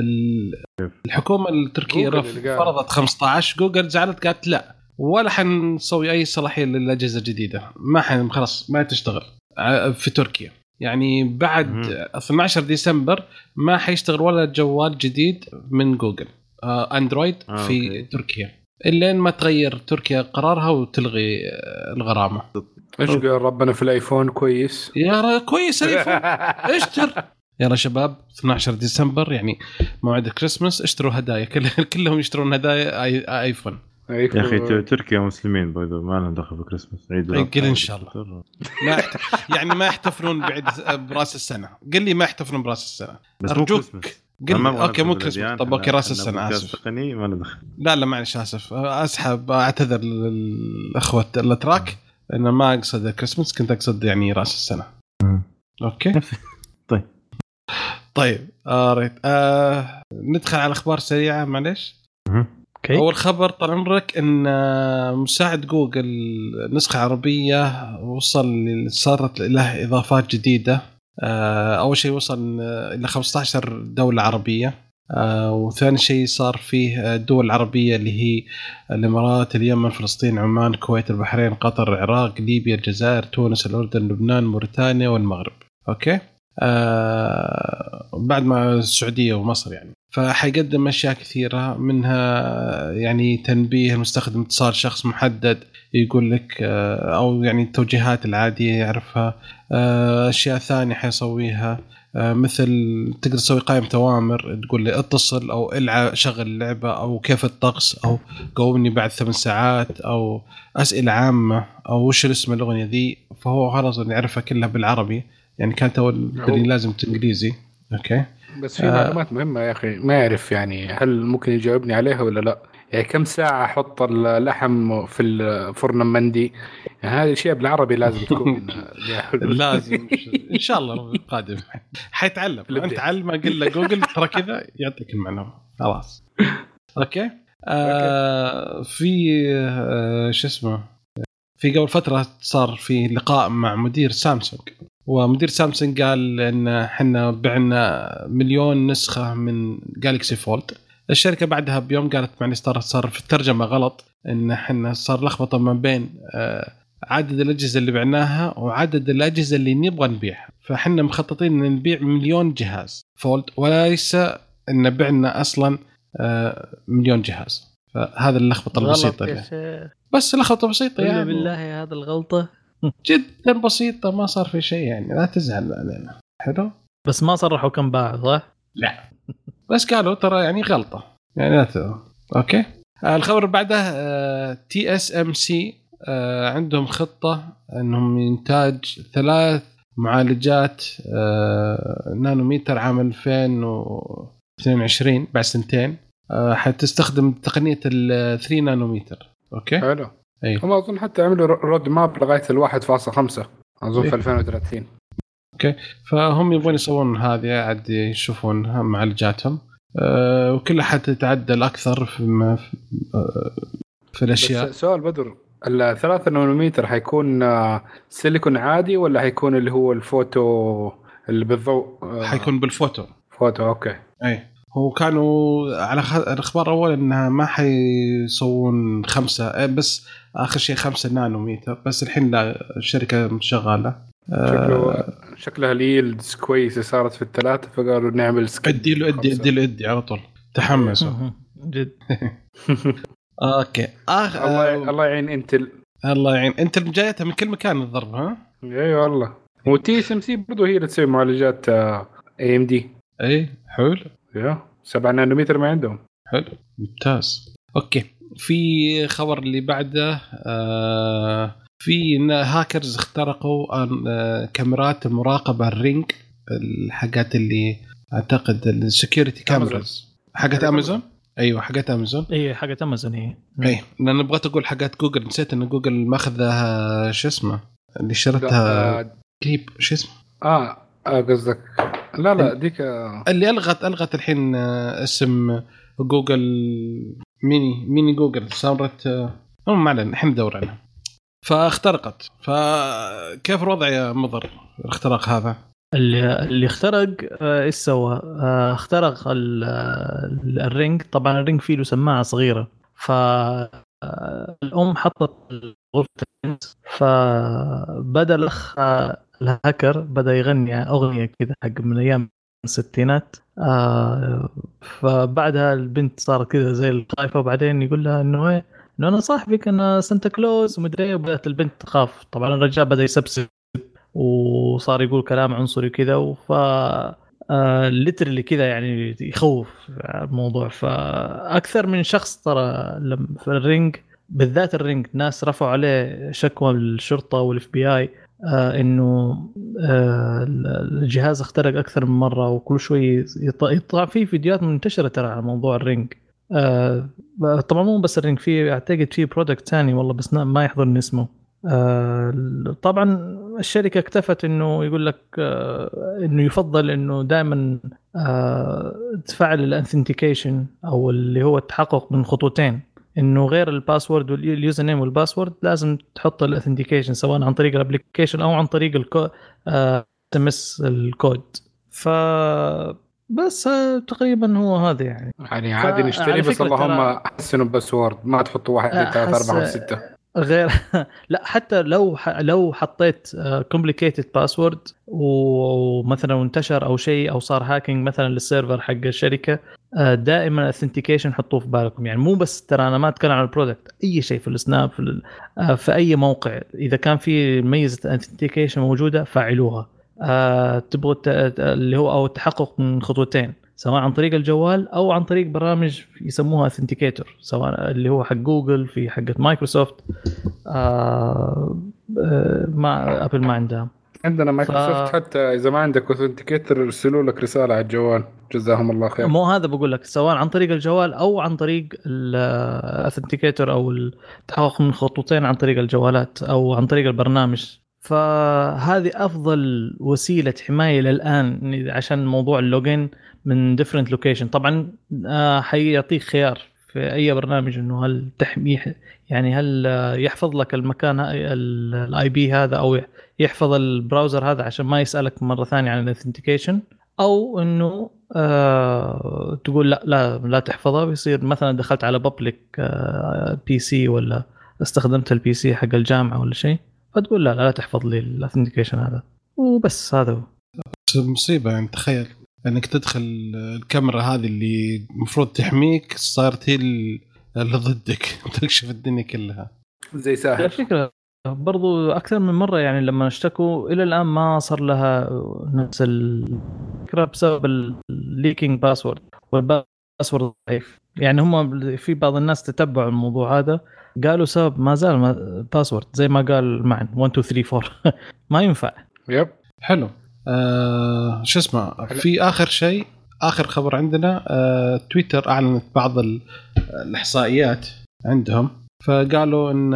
الحكومة التركية فرضت خمسة عشر، جوجل زعلت قالت لا ولا حنسوي أي صلاحية للأجهزة الجديدة، ما حن خلاص ما تشتغل في تركيا. يعني بعد اثني عشر ديسمبر ما حيشتغل ولا جوال جديد من جوجل آه أندرويد آه في أوكي. تركيا إلا ما تغير تركيا قرارها وتلغي الغرامة. ايش قال ربنا في الايفون كويس يا كويس الايفون اشتر يلا شباب اثني عشر ديسمبر يعني موعد الكريسماس، اشتروا هدايا كلهم يشترون هدايا آي... ايفون. يا اخي تركيا مسلمين برضو ما لهم دخل في كريسماس عيد قل ان شاء الله ما يحت... يعني ما يحتفلون بعيد براس السنه. قل لي ما يحتفلون براس السنه ارجوك. قل لي اوكي مو كريسماس. طب اوكي راس السنه اسف تقني ما ندخل. لا لا معلش اسف اسحب اعتذر للاخوه الاتراك انا ما اقصد كريسماس، كنت اقصد يعني راس السنه. اوكي طيب طيب آه آه ندخل على اخبار سريعه معلش. أوكي. اول خبر طال عمرك ان مساعد جوجل نسخه عربيه وصل صارت له اضافات جديده. آه اول شيء وصل الى خمسة عشر دوله عربيه، آه وثاني شيء صار فيه الدول العربيه اللي هي الامارات، اليمن، فلسطين، عمان، الكويت، البحرين، قطر، العراق، ليبيا، الجزائر، تونس، الاردن، لبنان، موريتانيا والمغرب. اوكي آه بعد ما السعوديه ومصر يعني فحيقدم أشياء كثيرة منها يعني تنبيه المستخدم اتصال شخص محدد يقول لك أو يعني التوجيهات العادية يعرفها. أشياء ثانية حيسويها مثل تقدر تسوي قائمة أوامر تقول لي اتصل أو العب شغل اللعبة أو كيف الطقس أو قومني بعد ثمان ساعات أو أسئلة عامة أو وش اسم الأغنية ذي. فهو خلاص نعرفها كلها بالعربي يعني كانت أول اللي لازم تنجليزي. أوكي بس في معلومات مهمة يا أخي ما يعرف يعني هل ممكن يجاوبني عليها ولا لا؟ يعني كم ساعة أحط اللحم في الفرن مندي؟ يعني هذه الشيء بالعربي لازم تكون لازم إن شاء الله قادم حيتعلم. أنت علم قل له جوجل ترى كذا يعطيك المعلومة خلاص. أوكي آه في آه شو اسمه في قبل فترة صار في لقاء مع مدير سامسونج ومدير سامسونج قال إن إحنا بعنا مليون نسخة من جالكسي فولد. الشركة بعدها بيوم قالت معني صار صار في الترجمة غلط إن إحنا صار لخبطة ما بين عدد الأجهزة اللي بعناها وعدد الأجهزة اللي نبغى نبيعها. فإحنا مخططين إن نبيع مليون جهاز فولد وليس إن بعنا أصلا مليون جهاز. فهذا اللخبطة البسيطة بس لخبطة بسيطة يعني بالله هذا الغلطة جدا بسيطة ما صار في شيء يعني لا تزعل علينا. حلو بس ما صرحوا كم باع صح؟ لا بس قالوا ترى يعني غلطة يعني لا ت... أوكي. آه الخبر بعده آه تي اس ام سي آه عندهم خطة أنهم ينتاج ثلاث معالجات آه نانوميتر عام ألفين واثنين وعشرين بعد سنتين آه حتستخدم تقنية الثري نانوميتر. أوكي حلو. أي. هم أظن حتى عملوا رود ماب لغاية الواحد فاصلة خمسة أظن في ألفين وثلاثين. اوكي فهم يبغون يسوون هذه عاد يشوفون معالجاتهم أه وكل حد يتعدل اكثر في في الاشياء. سؤال بدر الثلاثة نانومتر حيكون سيليكون عادي ولا حيكون اللي هو الفوتو اللي بالضوء؟ حيكون بالفوتو فوتو. اوكي اي هو كانوا على الاخبار اول انها ما حيسوون خمسة بس اخر شيء خمسة نانومتر بس الحين لا الشركة شغالة شكله شكلها اليلدز كويسه صارت في الثلاثه فقالوا نعمل ادي له ادي ادي له ادي على طول تحمسوا جد. اوكي اخ الله الله يعين انتل الله يعين انتل جايتها من كل مكان الضرب ها. اي والله وتي اس ام سي برضه هي اللي تسوي معالجات اي ام دي. اي حلو يا سبعة نانومتر ما عندهم. حلو ممتاز. اوكي في خبر اللي بعده آه في هاكرز اخترقوا كاميرات المراقبة الرينج الحاجات اللي اعتقد السكيورتي كاميراز حقت امازون. ايوه حقت امازون. اي حقت امازون هي اي لان بغيت اقول حقت جوجل نسيت ان جوجل ماخذها شو اسمه اللي شرتها كليب شو اسمه اه قصدك لا لا ديك اللي الغت الغت الحين اسم جوجل ميني ميني جوجل صارت هم معلن الحين ندور عنها فاخترقت. فكيف الوضع يا مضر الاختراق هذا؟ اللي اللي اخترق ايش سوى؟ اخترق الرينج. طبعا الرينج فيه له سماعه صغيره فالام حطت غرفه فبدا الاخ الهاكر بدا يغني اغنيه كذا حق من ايام الستينات. فبعدها البنت صارت كذا زي الخايفه وبعدين يقول لها انه ايه انه انا صاحبك انا سانتا كلوز ومدري ايه. وبدات البنت تخاف. طبعا الرجال بدا يسبسب وصار يقول كلام عنصري كذا وف اللتر اللي كذا يعني يخوف الموضوع. فاكثر من شخص ترى في الرينج بالذات الرينج ناس رفعوا عليه شكوى للشرطه والاف بي اي آه انه آه الجهاز اخترق اكثر من مره وكل شوي يطلع فيه فيديوهات منتشره ترى على موضوع الرينج. آه طبعا مو بس الرينج فيه اعتقد فيه برودكت ثاني والله بس ما يحضرني اسمه. آه طبعا الشركه اكتفت انه يقول لك آه انه يفضل انه دائما آه تفعل الاثنتيكيشن او اللي هو التحقق من خطوتين انه غير الباسورد واليوزر نيم والباسورد لازم تحط الاثنتيكيشن سواء عن طريق الابلكيشن او عن طريق الكو تمس الكود. ف بس تقريبا هو هذا يعني يعني عادي نشتري بس اللهم احسنوا الباسورد ما تحطوا واحد اثنين ثلاثة أربعة خمسة ستة. غير لا حتى لو لو حطيت complicated password ومثلا انتشر او شيء او صار هاكينج مثلا للسيرفر حق الشركه، دائما authentication حطوه في بالكم. يعني مو بس ترى انا ما اتكلم عن البرودكت، اي شيء في السناب في, في اي موقع اذا كان في ميزه authentication موجوده فعلوها. تبغوا اللي هو او التحقق من خطوتين سواء عن طريق الجوال او عن طريق برامج يسموها authenticator، سواء اللي هو حق جوجل في حقة مايكروسوفت. آه مع ابل ما عندها. عندنا مايكروسوفت ف... حتى اذا ما عندك authenticator يرسلوا لك رساله على الجوال، جزاهم الله خير. مو هذا بقول لك، سواء عن طريق الجوال او عن طريق authenticator او التحقق من خطوتين عن طريق الجوالات او عن طريق البرنامج. فهذه افضل وسيله حمايه للان عشان موضوع اللوجين من different location. طبعا حيعطيك خيار في اي برنامج انه هل تحميه، يعني هل يحفظ لك المكان الاي بي هذا او يحفظ البراوزر هذا عشان ما يسالك مره ثانيه عن الاثنتيكيشن، او انه آه تقول لا لا لا تحفظها. بيصير مثلا دخلت على بابليك آه بي سي ولا استخدمت البي سي حق الجامعه ولا شيء، فتقول لا لا تحفظ لي الاثنتيكيشن هذا وبس. هذا هو مصيبه. يعني تخيل انك تدخل الكاميرا هذه اللي المفروض تحميك صارت هي اللي ضدك وتكشف الدنيا كلها زي ساحر. الفكره برضو اكثر من مره يعني لما اشتكوا الى الان ما صار لها نفس الفكره بسبب الليكينج باسورد والباسورد ضعيف. يعني هم في بعض الناس تتبعوا الموضوع هذا قالوا سبب ما زال باسورد زي ما قال معن واحد اثنين ثلاثة أربعة ما ينفع. يب حلو. آه شو اسمه في اخر شيء اخر خبر عندنا، آه تويتر اعلنت بعض الاحصائيات عندهم، فقالوا ان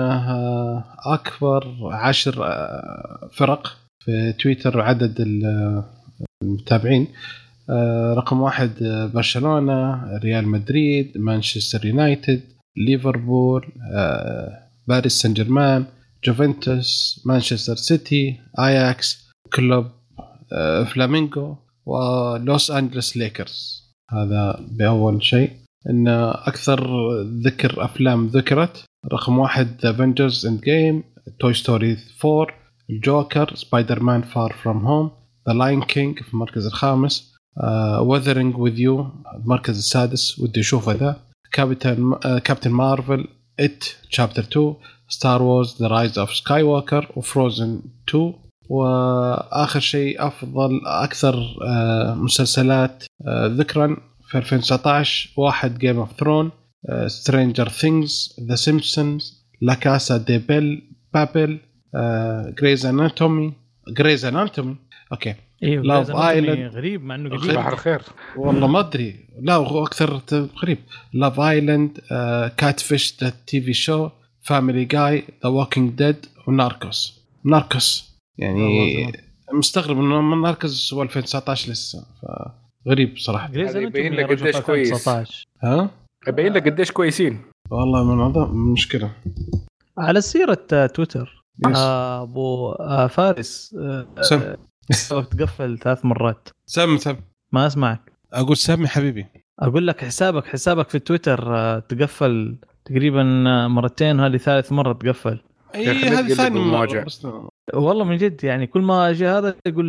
اكبر عشر فرق في تويتر عدد المتابعين. آه رقم واحد برشلونة، ريال مدريد، مانشستر يونايتد، ليفربول، آه باريس سان جيرمان، جوفنتوس، مانشستر سيتي، اياكس، كلوب فلامينغو، ولوس أنجلس ليكرز. هذا بأول شيء. إن أكثر ذكر أفلام ذكرت رقم واحد The Avengers Endgame، Toy Story فور، الجوكر، سبايدر مان Far From Home، The Lion King في المركز الخامس، uh, Weathering With You المركز السادس ودي أشوفه ذا، كابتن كابتن مارفل، It Chapter تو، Star Wars The Rise of Skywalker، وفروزن تو. وآخر شيء أفضل أكثر مسلسلات ذكرا في ألفين وتسعة عشر واحد Game of Thrones، Stranger Things، The Simpsons، La Casa de Bel Babel، Grey's Anatomy Grey's Anatomy أوكي إيه Love Island. غريب مع إنه قديم. بحر خير والله ما أدري، لا هو أكثر غريب. Love Island، Catfish the تي في show، Family Guy، The Walking Dead، وناركوس. ناركوس يعني مستغرب انه من ناركوس هو ألفين وتسعة عشر لسه، فغريب صراحه. يبين لك قديش كويس. ها يبين لك قديش كويسين والله. من هذا مشكله. على سيره تويتر آه ابو آه فارس سم آه تقفل ثلاث مرات. سم سم ما اسمعك. اقول سم يا حبيبي. اقول لك حسابك حسابك في تويتر آه تقفل تقريبا مرتين، هذه ثالث مره تقفل. اي هذه ثاني مرة. والله من جد يعني كل ما اجي هذا يقول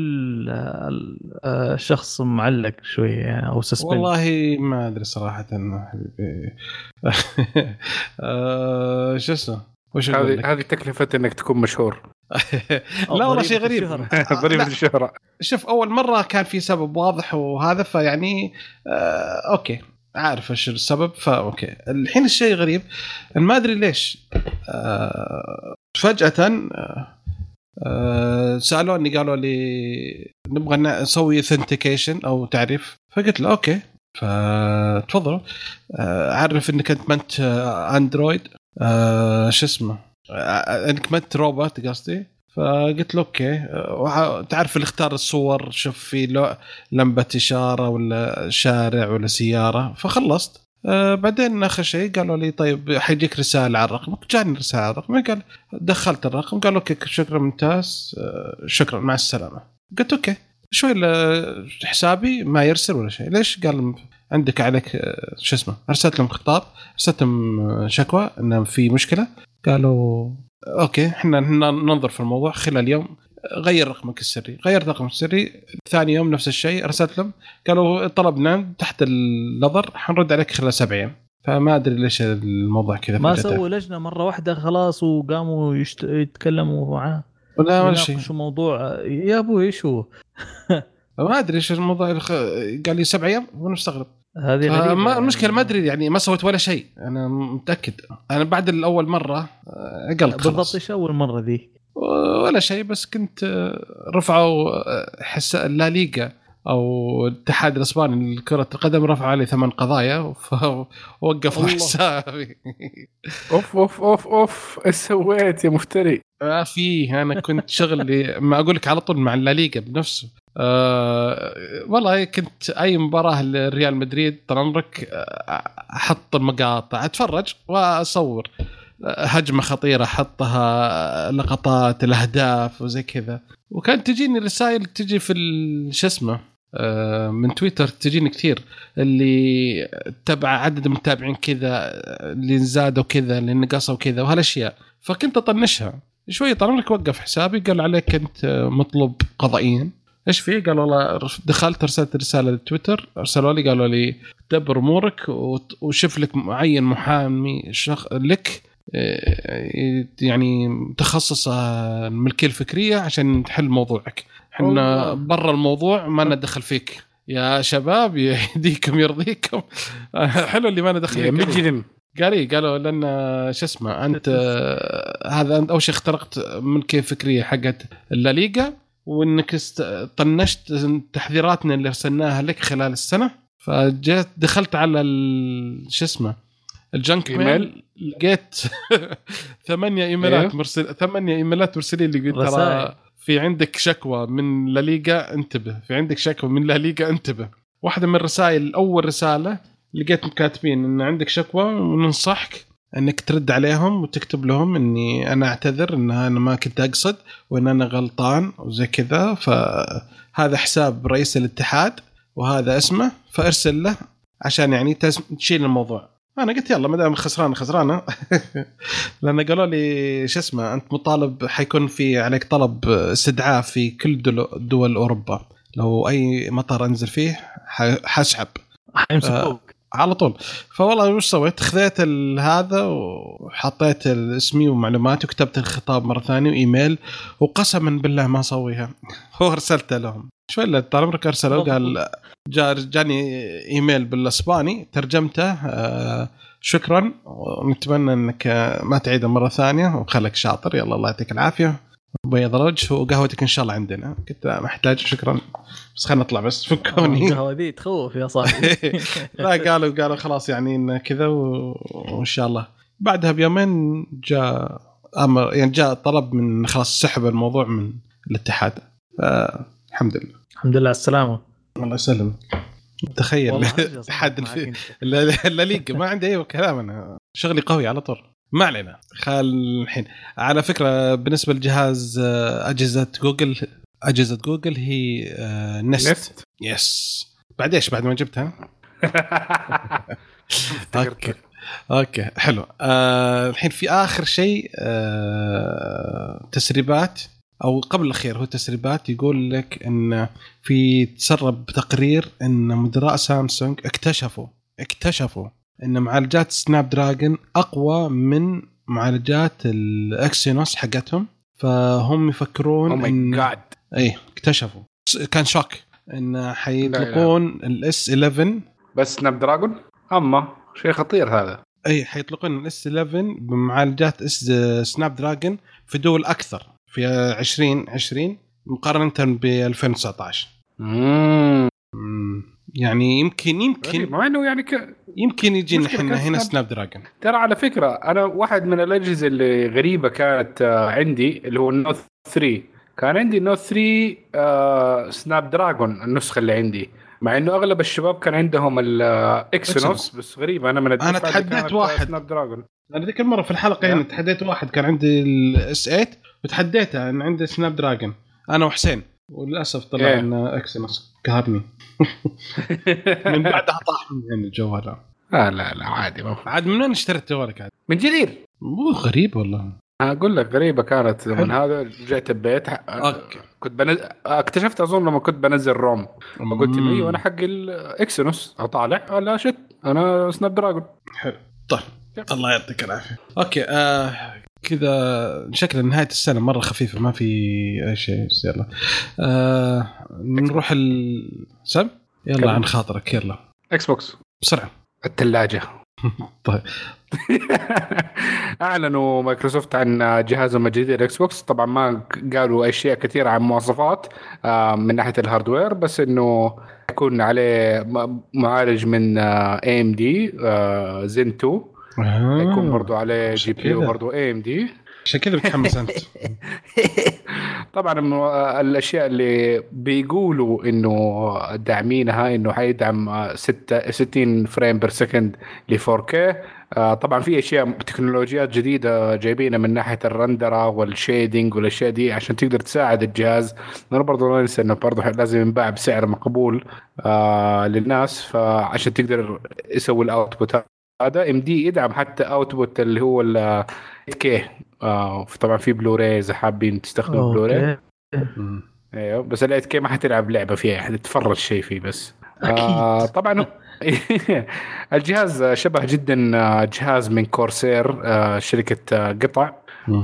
الشخص معلق شويه يعني او سسبند. والله ما ادري صراحه حبيبي. آه شو اسمه وش هذه هذه تكلفه انك تكون مشهور. لا والله شيء غريب. ضريبه الشهره. شوف اول مره كان في سبب واضح وهذا فيعني آه اوكي عارف ايش السبب فاوكي. الحين الشيء غريب ما ادري ليش آه فجاه آه سالوني قالوا لي نبغى نسوي اثنتيكيشن او تعريف، فقلت له اوكي فتفضلوا آه عرف انك انت منت اندرويد آه شو اسمه آه انك منت روبوت قصدي. فقلت له اوكي آه تعرف اللي اختار الصور شوف في لمبه اشاره ولا شارع ولا سياره فخلصت. آه بعدين اخر شيء قالوا لي طيب حيجيك رساله على الرقم. جاني رساله على الرقم، قال دخلت الرقم قالوا اوكي شكرا ممتاز آه شكرا مع السلامه. قلت اوكي شوي حسابي ما يرسل ولا شيء ليش؟ قال عندك عليك شو اسمه. ارسلت لهم خطاب، ارسلت لهم شكوى ان في مشكله، قالوا اوكي احنا ننظر في الموضوع خلال يوم. غير رقمك السري، غير رقم السري. ثاني يوم نفس الشيء ارسلت لهم، قالوا طلبنا تحت النظر حنرد عليك خلال سبع ايام. فما ادري ليش الموضوع كذا. ما سووا لجنه مره واحده خلاص وقاموا يشت... يتكلموا معاه ولا ولا شيء؟ شو موضوع يا ابوي ايش هو؟ ما ادري ايش الموضوع. قال لي سبع ايام وانا مستغرب. هذه غريبه. ما المشكله ما ادري يعني ما سويت ولا شيء. انا متاكد انا بعد الاول مره عقلت خلاص. بالضبط ايش اول مره ذي؟ ولا شيء، بس كنت رفعوا حس لا ليغا او الاتحاد الاسباني لكره القدم رفعوا علي ثمان قضايا ووقفوا حسابي. اوف اوف اوف اوف ايش سويت يا مفتري؟ ما في انا كنت شغلي ما اقول لك على طول مع لا ليغا بنفسه. أه والله كنت اي مباراه لريال مدريد طال عمرك احط المقاطع اتفرج واصور هجمه خطيره احطها لقطات الاهداف وزي كذا. وكانت تجيني رسائل تجي في شو اسمه أه من تويتر تجيني كثير اللي تبع عدد المتابعين كذا اللي زادوا كذا اللي نقصوا كذا وهالاشياء. فكنت اطنشها شويه. طال عمرك وقف حسابي قال عليك انت مطلوب قضائيا. ايش في؟ قال والله دخلت ارسلت رساله لتويتر ارسلوا لي قالوا لي دبر امورك وشوف لك معين محامي شخ... لك يعني تخصص الملكيه الفكريه عشان تحل موضوعك. احنا برا الموضوع ما ندخل فيك يا شباب يهديكم يرضيكم. حلو اللي ما ندخل فيك. مجرم قال لي قالوا لان شو اسمه انت هذا انت اول شيء اخترقت ملكيه فكريه حقت الليغا وانك طنشت تحذيراتنا اللي ارسلناها لك خلال السنه. فجيت دخلت على شو اسمه الجنك ميل لقيت ثمانية ايميلات مرسل ثمانية ايميلات مرسلين لي قلت ترى في عندك شكوى من لا ليغا انتبه، في عندك شكوى من لا ليغا انتبه. واحده من الرسائل اول رساله لقيت كاتبين ان عندك شكوى وننصحك انك ترد عليهم وتكتب لهم اني انا اعتذر ان انا ما كنت اقصد وان انا غلطان وزي كذا. فهذا حساب رئيس الاتحاد وهذا اسمه فارسل له عشان يعني تشيل الموضوع. انا قلت يلا ما دام خسرانه خسرانه. لان قالوا لي شو اسمه انت مطالب حيكون في عليك طلب استدعاء في كل دول اوروبا لو اي مطار انزل فيه حسحب حيمسكوك على طول. فوالله وش سويت؟ خذيت هذا وحطيت اسمي ومعلوماتي وكتبت الخطاب مرة ثانية وإيميل وقسما بالله ما أسويها. هو أرسلته لهم شوي اللي طال عمرك أرسله قال جا جاني إيميل بالإسباني ترجمته آه شكرا ونتمنى أنك ما تعيده مرة ثانية وخلك شاطر يلا الله يعطيك العافية بيض الوجه وقهوتك إن شاء الله عندنا. كنت محتاج شكرا بس خلنا نطلع بس فكوني. القهوة دي تخوف يا صاحبي. لا قالوا قالوا خلاص يعني إن كذا وإن شاء الله. بعدها بيومين جاء أمر يعني جاء طلب من خلاص سحب الموضوع من الاتحاد. الحمد لله الحمد لله على السلامة. الله يسلمك. تخيل حد لا ليق ما عندي أي كلام أنا شغلي قوي على طول. ما علينا. خال الحين على فكرة بالنسبة لجهاز أجهزة جوجل أجهزة جوجل هي نست. يس بعد إيش بعد ما جبتها. أوكي أوكي حلو. أه الحين في آخر شيء أه تسريبات أو قبل الأخير هو تسريبات يقول لك إن في تسرب تقرير إن مدراء سامسونج اكتشفوا اكتشفوا إن معالجات سناب دراجون أقوى من معالجات الأكسينوس حقتهم. فهم يفكرون oh إن God. أي اكتشفوا كان شوك إن حيطلقون الإس إحدى عشر بس سناب دراجون أما شيء خطير هذا. أي حيطلقون الإس إحدى عشر بمعالجات إس سناب دراجون في دول أكثر في عشرين عشرين مقارنة ب ألفين وتسعة عشر. مم. يعني يمكن يمكن مع انه يعني ك... يمكن يجينا احنا هنا سناب دراجون. ترى على فكره انا واحد من الاجهزه اللي غريبه كانت عندي اللي هو النوت ثري. كان عندي النوت ثري آه سناب دراجون النسخه اللي عندي مع انه اغلب الشباب كان عندهم الاكسينوس بس غريبه انا من انا تحديت واحد سناب دراجون. انا ذيك المره في الحلقه هنا تحديت واحد كان عندي الاس ثمانية وتحديته ان عندي سناب دراجون انا وحسين وللاسف طلع لنا اكسينوس قهرني. من بعدها طاح من الجوال. لا لا لا عادي ما عاد من وين اشتريت جوالك عاد؟ من جدير. مو غريب والله. اقول لك غريبه كانت من هذا رجعت البيت أوكي. كنت بنز... اكتشفت اظن لما كنت بنزل روم وقلت لي ايوه انا حق الاكسينوس اطالع لا شت انا سناب دراجون. حلو طيب الله يعطيك العافيه. اوكي آه كذا شكل نهايه السنه مره خفيفه ما في اي شيء. يلا آه نروح السم يلا عن خاطرك يلا. اكس بوكس بسرعه. الثلاجه. طيب اعلنوا مايكروسوفت عن جهازهم الجديد الاكس بوكس. طبعا ما قالوا اشياء كثيره عن مواصفات من ناحيه الهاردوير بس انه يكون عليه معالج من اي ام دي زين اثنين. يكون برضو عليه جي بي يو برضو اي ام دي. عشان كذا متحمس انت. طبعا الاشياء اللي بيقولوا انه داعمينها انه حيدعم ستين فريم بير سكند ل فور كي. طبعا في اشياء تكنولوجيات جديده جايبينها من ناحيه الرندره والشيدنج والاشياء دي عشان تقدر تساعد الجهاز. انا برضو لا ننسى انه برضو لازم ينباع بسعر مقبول آه للناس فعشان تقدر يسوي الاوتبوت هذا. ام دي يدعم حتى اوتبوت اللي هو ال ايت كي. آه طبعا في بلوراي اذا حابين تستخدموا بلوراي. ايوه بس ال ايت كي ما حتلعب لعبه فيها حتتفرج شيء فيه بس. آه طبعا الجهاز شبه جدا جهاز من كورسير آه شركه قطع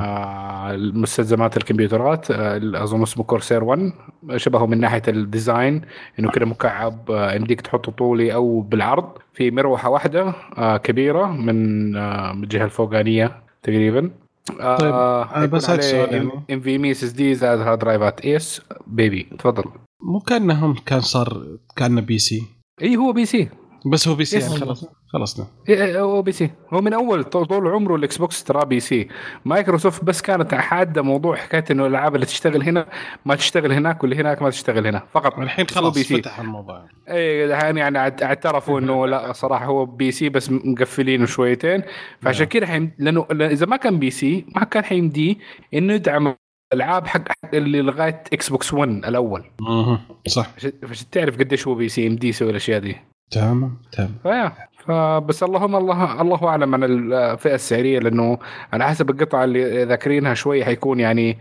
آه المستلزمات الكمبيوترات آه اظن اسمه كورسير ون. شبهه من ناحيه الديزاين انه كده مكعب آه يمديك تحطه طولي او بالعرض. في مروحه واحده آه كبيره من آه من الجهه الفوقانيه تقريبا. طيب آه بس يعني ام في ام اس اس دي زائد هارد درايفات اس بيبي. تفضل. مو كانهم كان صار كان بي سي. اي هو بي سي بس هو بي سي يعني خلاص خلصنا. إيه هو بي سي. هو من اول طول عمره الاكس بوكس ترى بي سي. مايكروسوفت بس كانت حاده موضوع حكايه انه الالعاب اللي تشتغل هنا ما تشتغل هناك واللي هناك ما تشتغل هنا فقط. الحين خلاص فتح الموضوع. اي يعني يعني اعترفوا انه لا صراحه هو بي سي بس مقفلينه شويتين فعشان كده حيم... لانه اذا ما كان بي سي ما كان حيمدي انه يدعم الالعاب حق اللي لغايه اكس بوكس ون الاول. اها صح. عشان تعرف قديش هو بي سي ام دي يسوي الاشياء دي. تمام تمام. فيا فبس اللهم الله الله اعلم عن الفئه السعريه لانه على حسب القطعه اللي ذاكرينها شوي حيكون يعني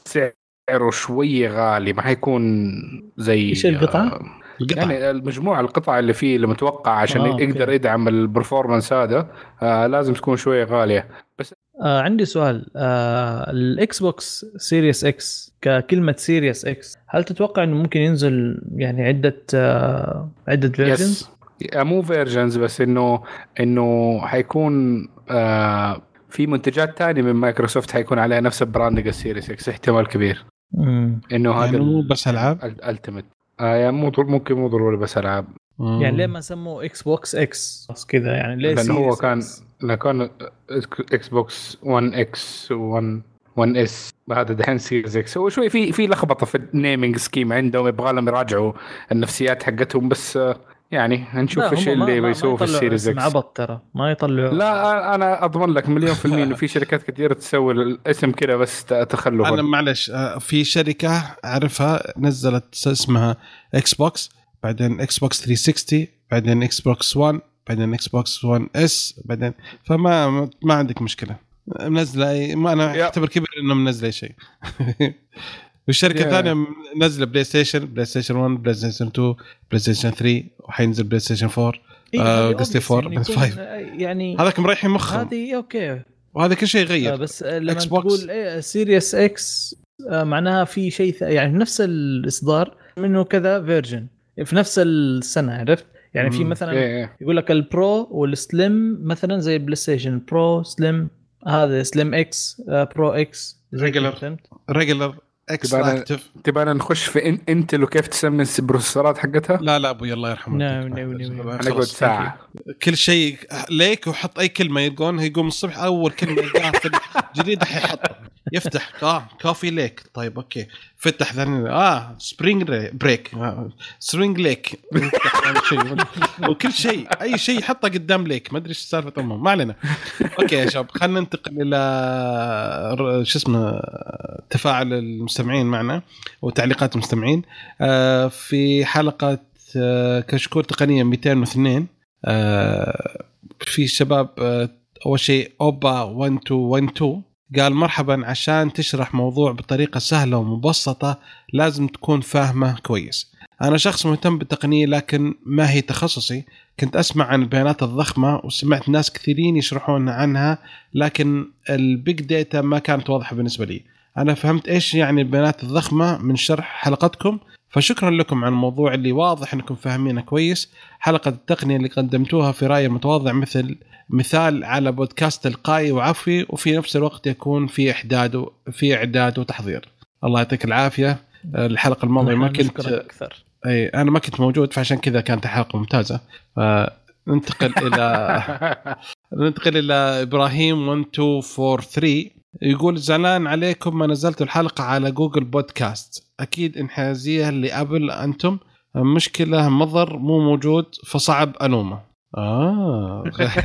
سعره شوي غالي ما حيكون زي ايش القطعه؟ يعني المجموعه القطع اللي فيه اللي متوقع عشان آه، يقدر يدعم البرفورمانس هذا آه لازم تكون شويه غاليه. بس آه عندي سؤال. آه الاكس بوكس سيريس اكس ككلمه سيريس اكس هل تتوقع انه ممكن ينزل يعني عده آه عده فيرجنز؟ مو فيرجنز بس انه انه حيكون آه في منتجات تانية من مايكروسوفت حيكون عليها نفس البراندنج السيريس اكس احتمال كبير. امم انه هذا يعني مو بس العاب الالتيميت آه يعني مو ممكن مو ضروري بس العاب. يعني ليه ما سموه اكس بوكس اكس كذا يعني ليه؟ لأنه هو كان كان اكس بوكس ون اكس ون ون اس هذا دحين سيريز اكس. هو شوي في في لخبطه في النيمينج سكيم عندهم يبغى لهم يراجعوا النفسيات حقتهم بس يعني هنشوف ايش اللي بيسووا في السيريز اكس. عبط ترى ما يطلعوا. لا انا اضمن لك مليون في المية انه في شركات كثيرة تسوي الاسم كده بس تخلوا. انا معلش في شركه اعرفها نزلت اسمها اكس بوكس بعدين اكس بوكس ثلاثمية وستين بعدين اكس بوكس ون بعدين اكس بوكس ون اس بعدين فما ما عندك مشكله منزله ما انا اعتبر كبير انه منزله شيء. والشركه الثانيه yeah. نزل بلاي ستيشن بلاي ستيشن ون بلاي ستيشن تو بلاي ستيشن ثري وحينزل بلاي ستيشن فور قصدي فور بس فايف يعني هذاك مريحين مخهم هذه اوكي وهذا كل شيء يغير. آه بس لما تقول ايه سيريس اكس آه معناها في شيء يعني نفس الاصدار منه كذا فيرجن في نفس السنه عرفت يعني في مثلا yeah, yeah. يقول لك البرو والسليم مثلا زي بلاي ستيشن برو سليم هذا سليم اكس آه برو اكس ريجولر ريجولر اكس اكتف. تبغى نخش في إن انتل وكيف تسمي البروسيسورات حقتها؟ لا لا ابوي الله يرحمه. نعم نعم نعم. انا قلت ساعه كل شيء ليك وحط اي كلمه يلقون يقوم الصبح اول كلمه يلقاها في الجديده حيحطها يفتح اه كوفي ليك. طيب اوكي فتح ثاني اه سبرينج بريك سبرينج ليك شيء وكل شيء اي شيء يحطه قدام ليك ما ادري ايش السالفه طبعا ما علينا. اوكي يا شباب خلينا ننتقل الى شو اسمه تفاعل المستمعين معنا وتعليقات المستمعين. آه في حلقه آه كشكول تقنيه مئتين واثنين آه في شباب آه اول شيء اوبا واحد اثنين واحد اثنين قال مرحبا، عشان تشرح موضوع بطريقة سهلة ومبسطة لازم تكون فاهمه كويس. أنا شخص مهتم بالتقنية لكن ما هي تخصصي. كنت أسمع عن البيانات الضخمة وسمعت ناس كثيرين يشرحون عنها لكن البيج داتا ما كانت واضحة بالنسبة لي. أنا فهمت إيش يعني البيانات الضخمة من شرح حلقتكم، فشكرا لكم على الموضوع اللي واضح أنكم فاهمينه كويس. حلقة التقنية اللي قدمتوها في رأيي متواضع مثل مثال على بودكاست تلقائي وعفوي وفي نفس الوقت يكون في إعداد في إعداد وتحضير. الله يعطيك العافية. الحلقة الماضية ما كنت أكثر. أي أنا ما كنت موجود فعشان كذا كانت حلقة ممتازة. ننتقل إلى ننتقل إلى إبراهيم واحد اثنين أربعة ثلاثة يقول زعلان عليكم ما نزلت الحلقة على جوجل بودكاست. أكيد انحازية لأبل أنتم، مشكلة مضر مو موجود فصعب ألومه. آه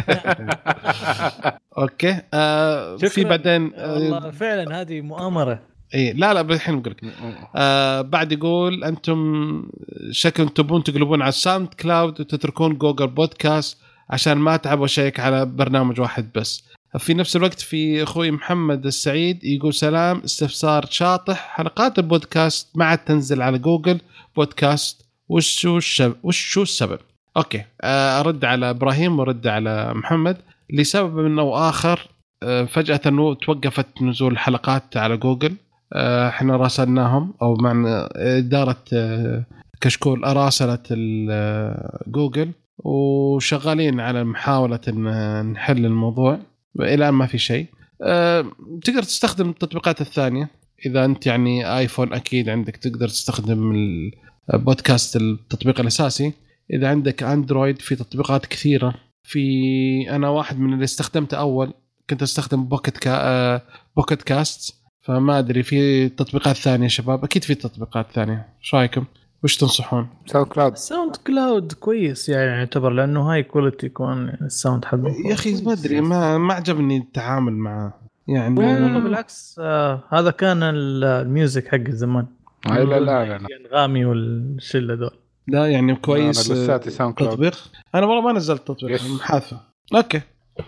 أوكي آه في بعدين آه والله فعلا هذه مؤامرة. إيه لا لا بالحين بقولك آه بعد يقول أنتم شكل تبون تقلبون على الساوند كلاود وتتركون جوجل بودكاست عشان ما أتعب وشيك على برنامج واحد بس. في نفس الوقت في أخوي محمد السعيد يقول سلام، استفسار شاطح، حلقات البودكاست ما عاد تنزل على جوجل بودكاست وشو الشب... وشو السبب؟ أوكي أرد على إبراهيم ورد على محمد. لسبب أنه آخر فجأة أنه توقفت نزول الحلقات على جوجل. احنا راسلناهم أو مع إدارة كشكول أراسلت جوجل وشغالين على محاولة أن نحل الموضوع إلى ما في شيء. أه، تقدر تستخدم التطبيقات الثانية إذا أنت يعني آيفون أكيد عندك تقدر تستخدم البودكاست التطبيق الأساسي. إذا عندك أندرويد في تطبيقات كثيرة. في أنا واحد من اللي استخدمته أول كنت أستخدم بوكيت كا... أه... بوكيت كاست، فما أدري في تطبيقات ثانية شباب أكيد في تطبيقات ثانية. شو رأيكم؟ وش تنصحون؟ ساوند كلاود. ساوند كلاود كويس يعني يعتبر لأنه هاي كواليتي يكون الساوند حقه. يا أخي ما أدري ما ما عجبني التعامل معه يعني. والله بالعكس آه هذا كان الميوزك حق زمان. لا لا لا الغامي والشلة دول. لا يعني كويس أنا تطبيق. أنا والله ما نزلت تطبيق محاثة. أوكي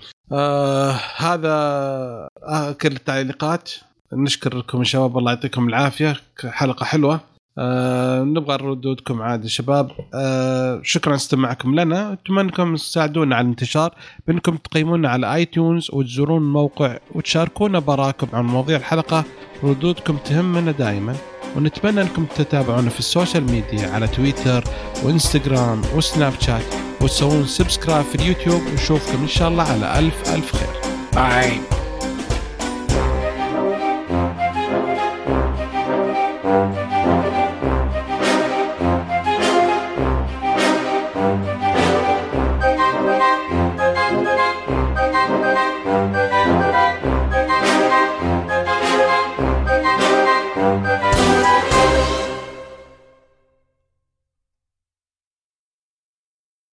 آه هذا آه كل التعليقات. نشكر لكم يا شباب الله يعطيكم العافية. حلقة حلوة. آه نبغى ردودكم عادي شباب. آه شكرا استماعكم لنا. أتمنى أنكم تساعدونا على الانتشار بأنكم تقيمونا على آي تيونز وتزورون الموقع وتشاركونا براكم عن مواضيع الحلقة. ردودكم تهمنا دائما ونتمنى أنكم تتابعونا في السوشيال ميديا على تويتر وإنستغرام وسناب شات وتسوون سبسكرايب في اليوتيوب. ونشوفكم إن شاء الله على ألف ألف خير. باي.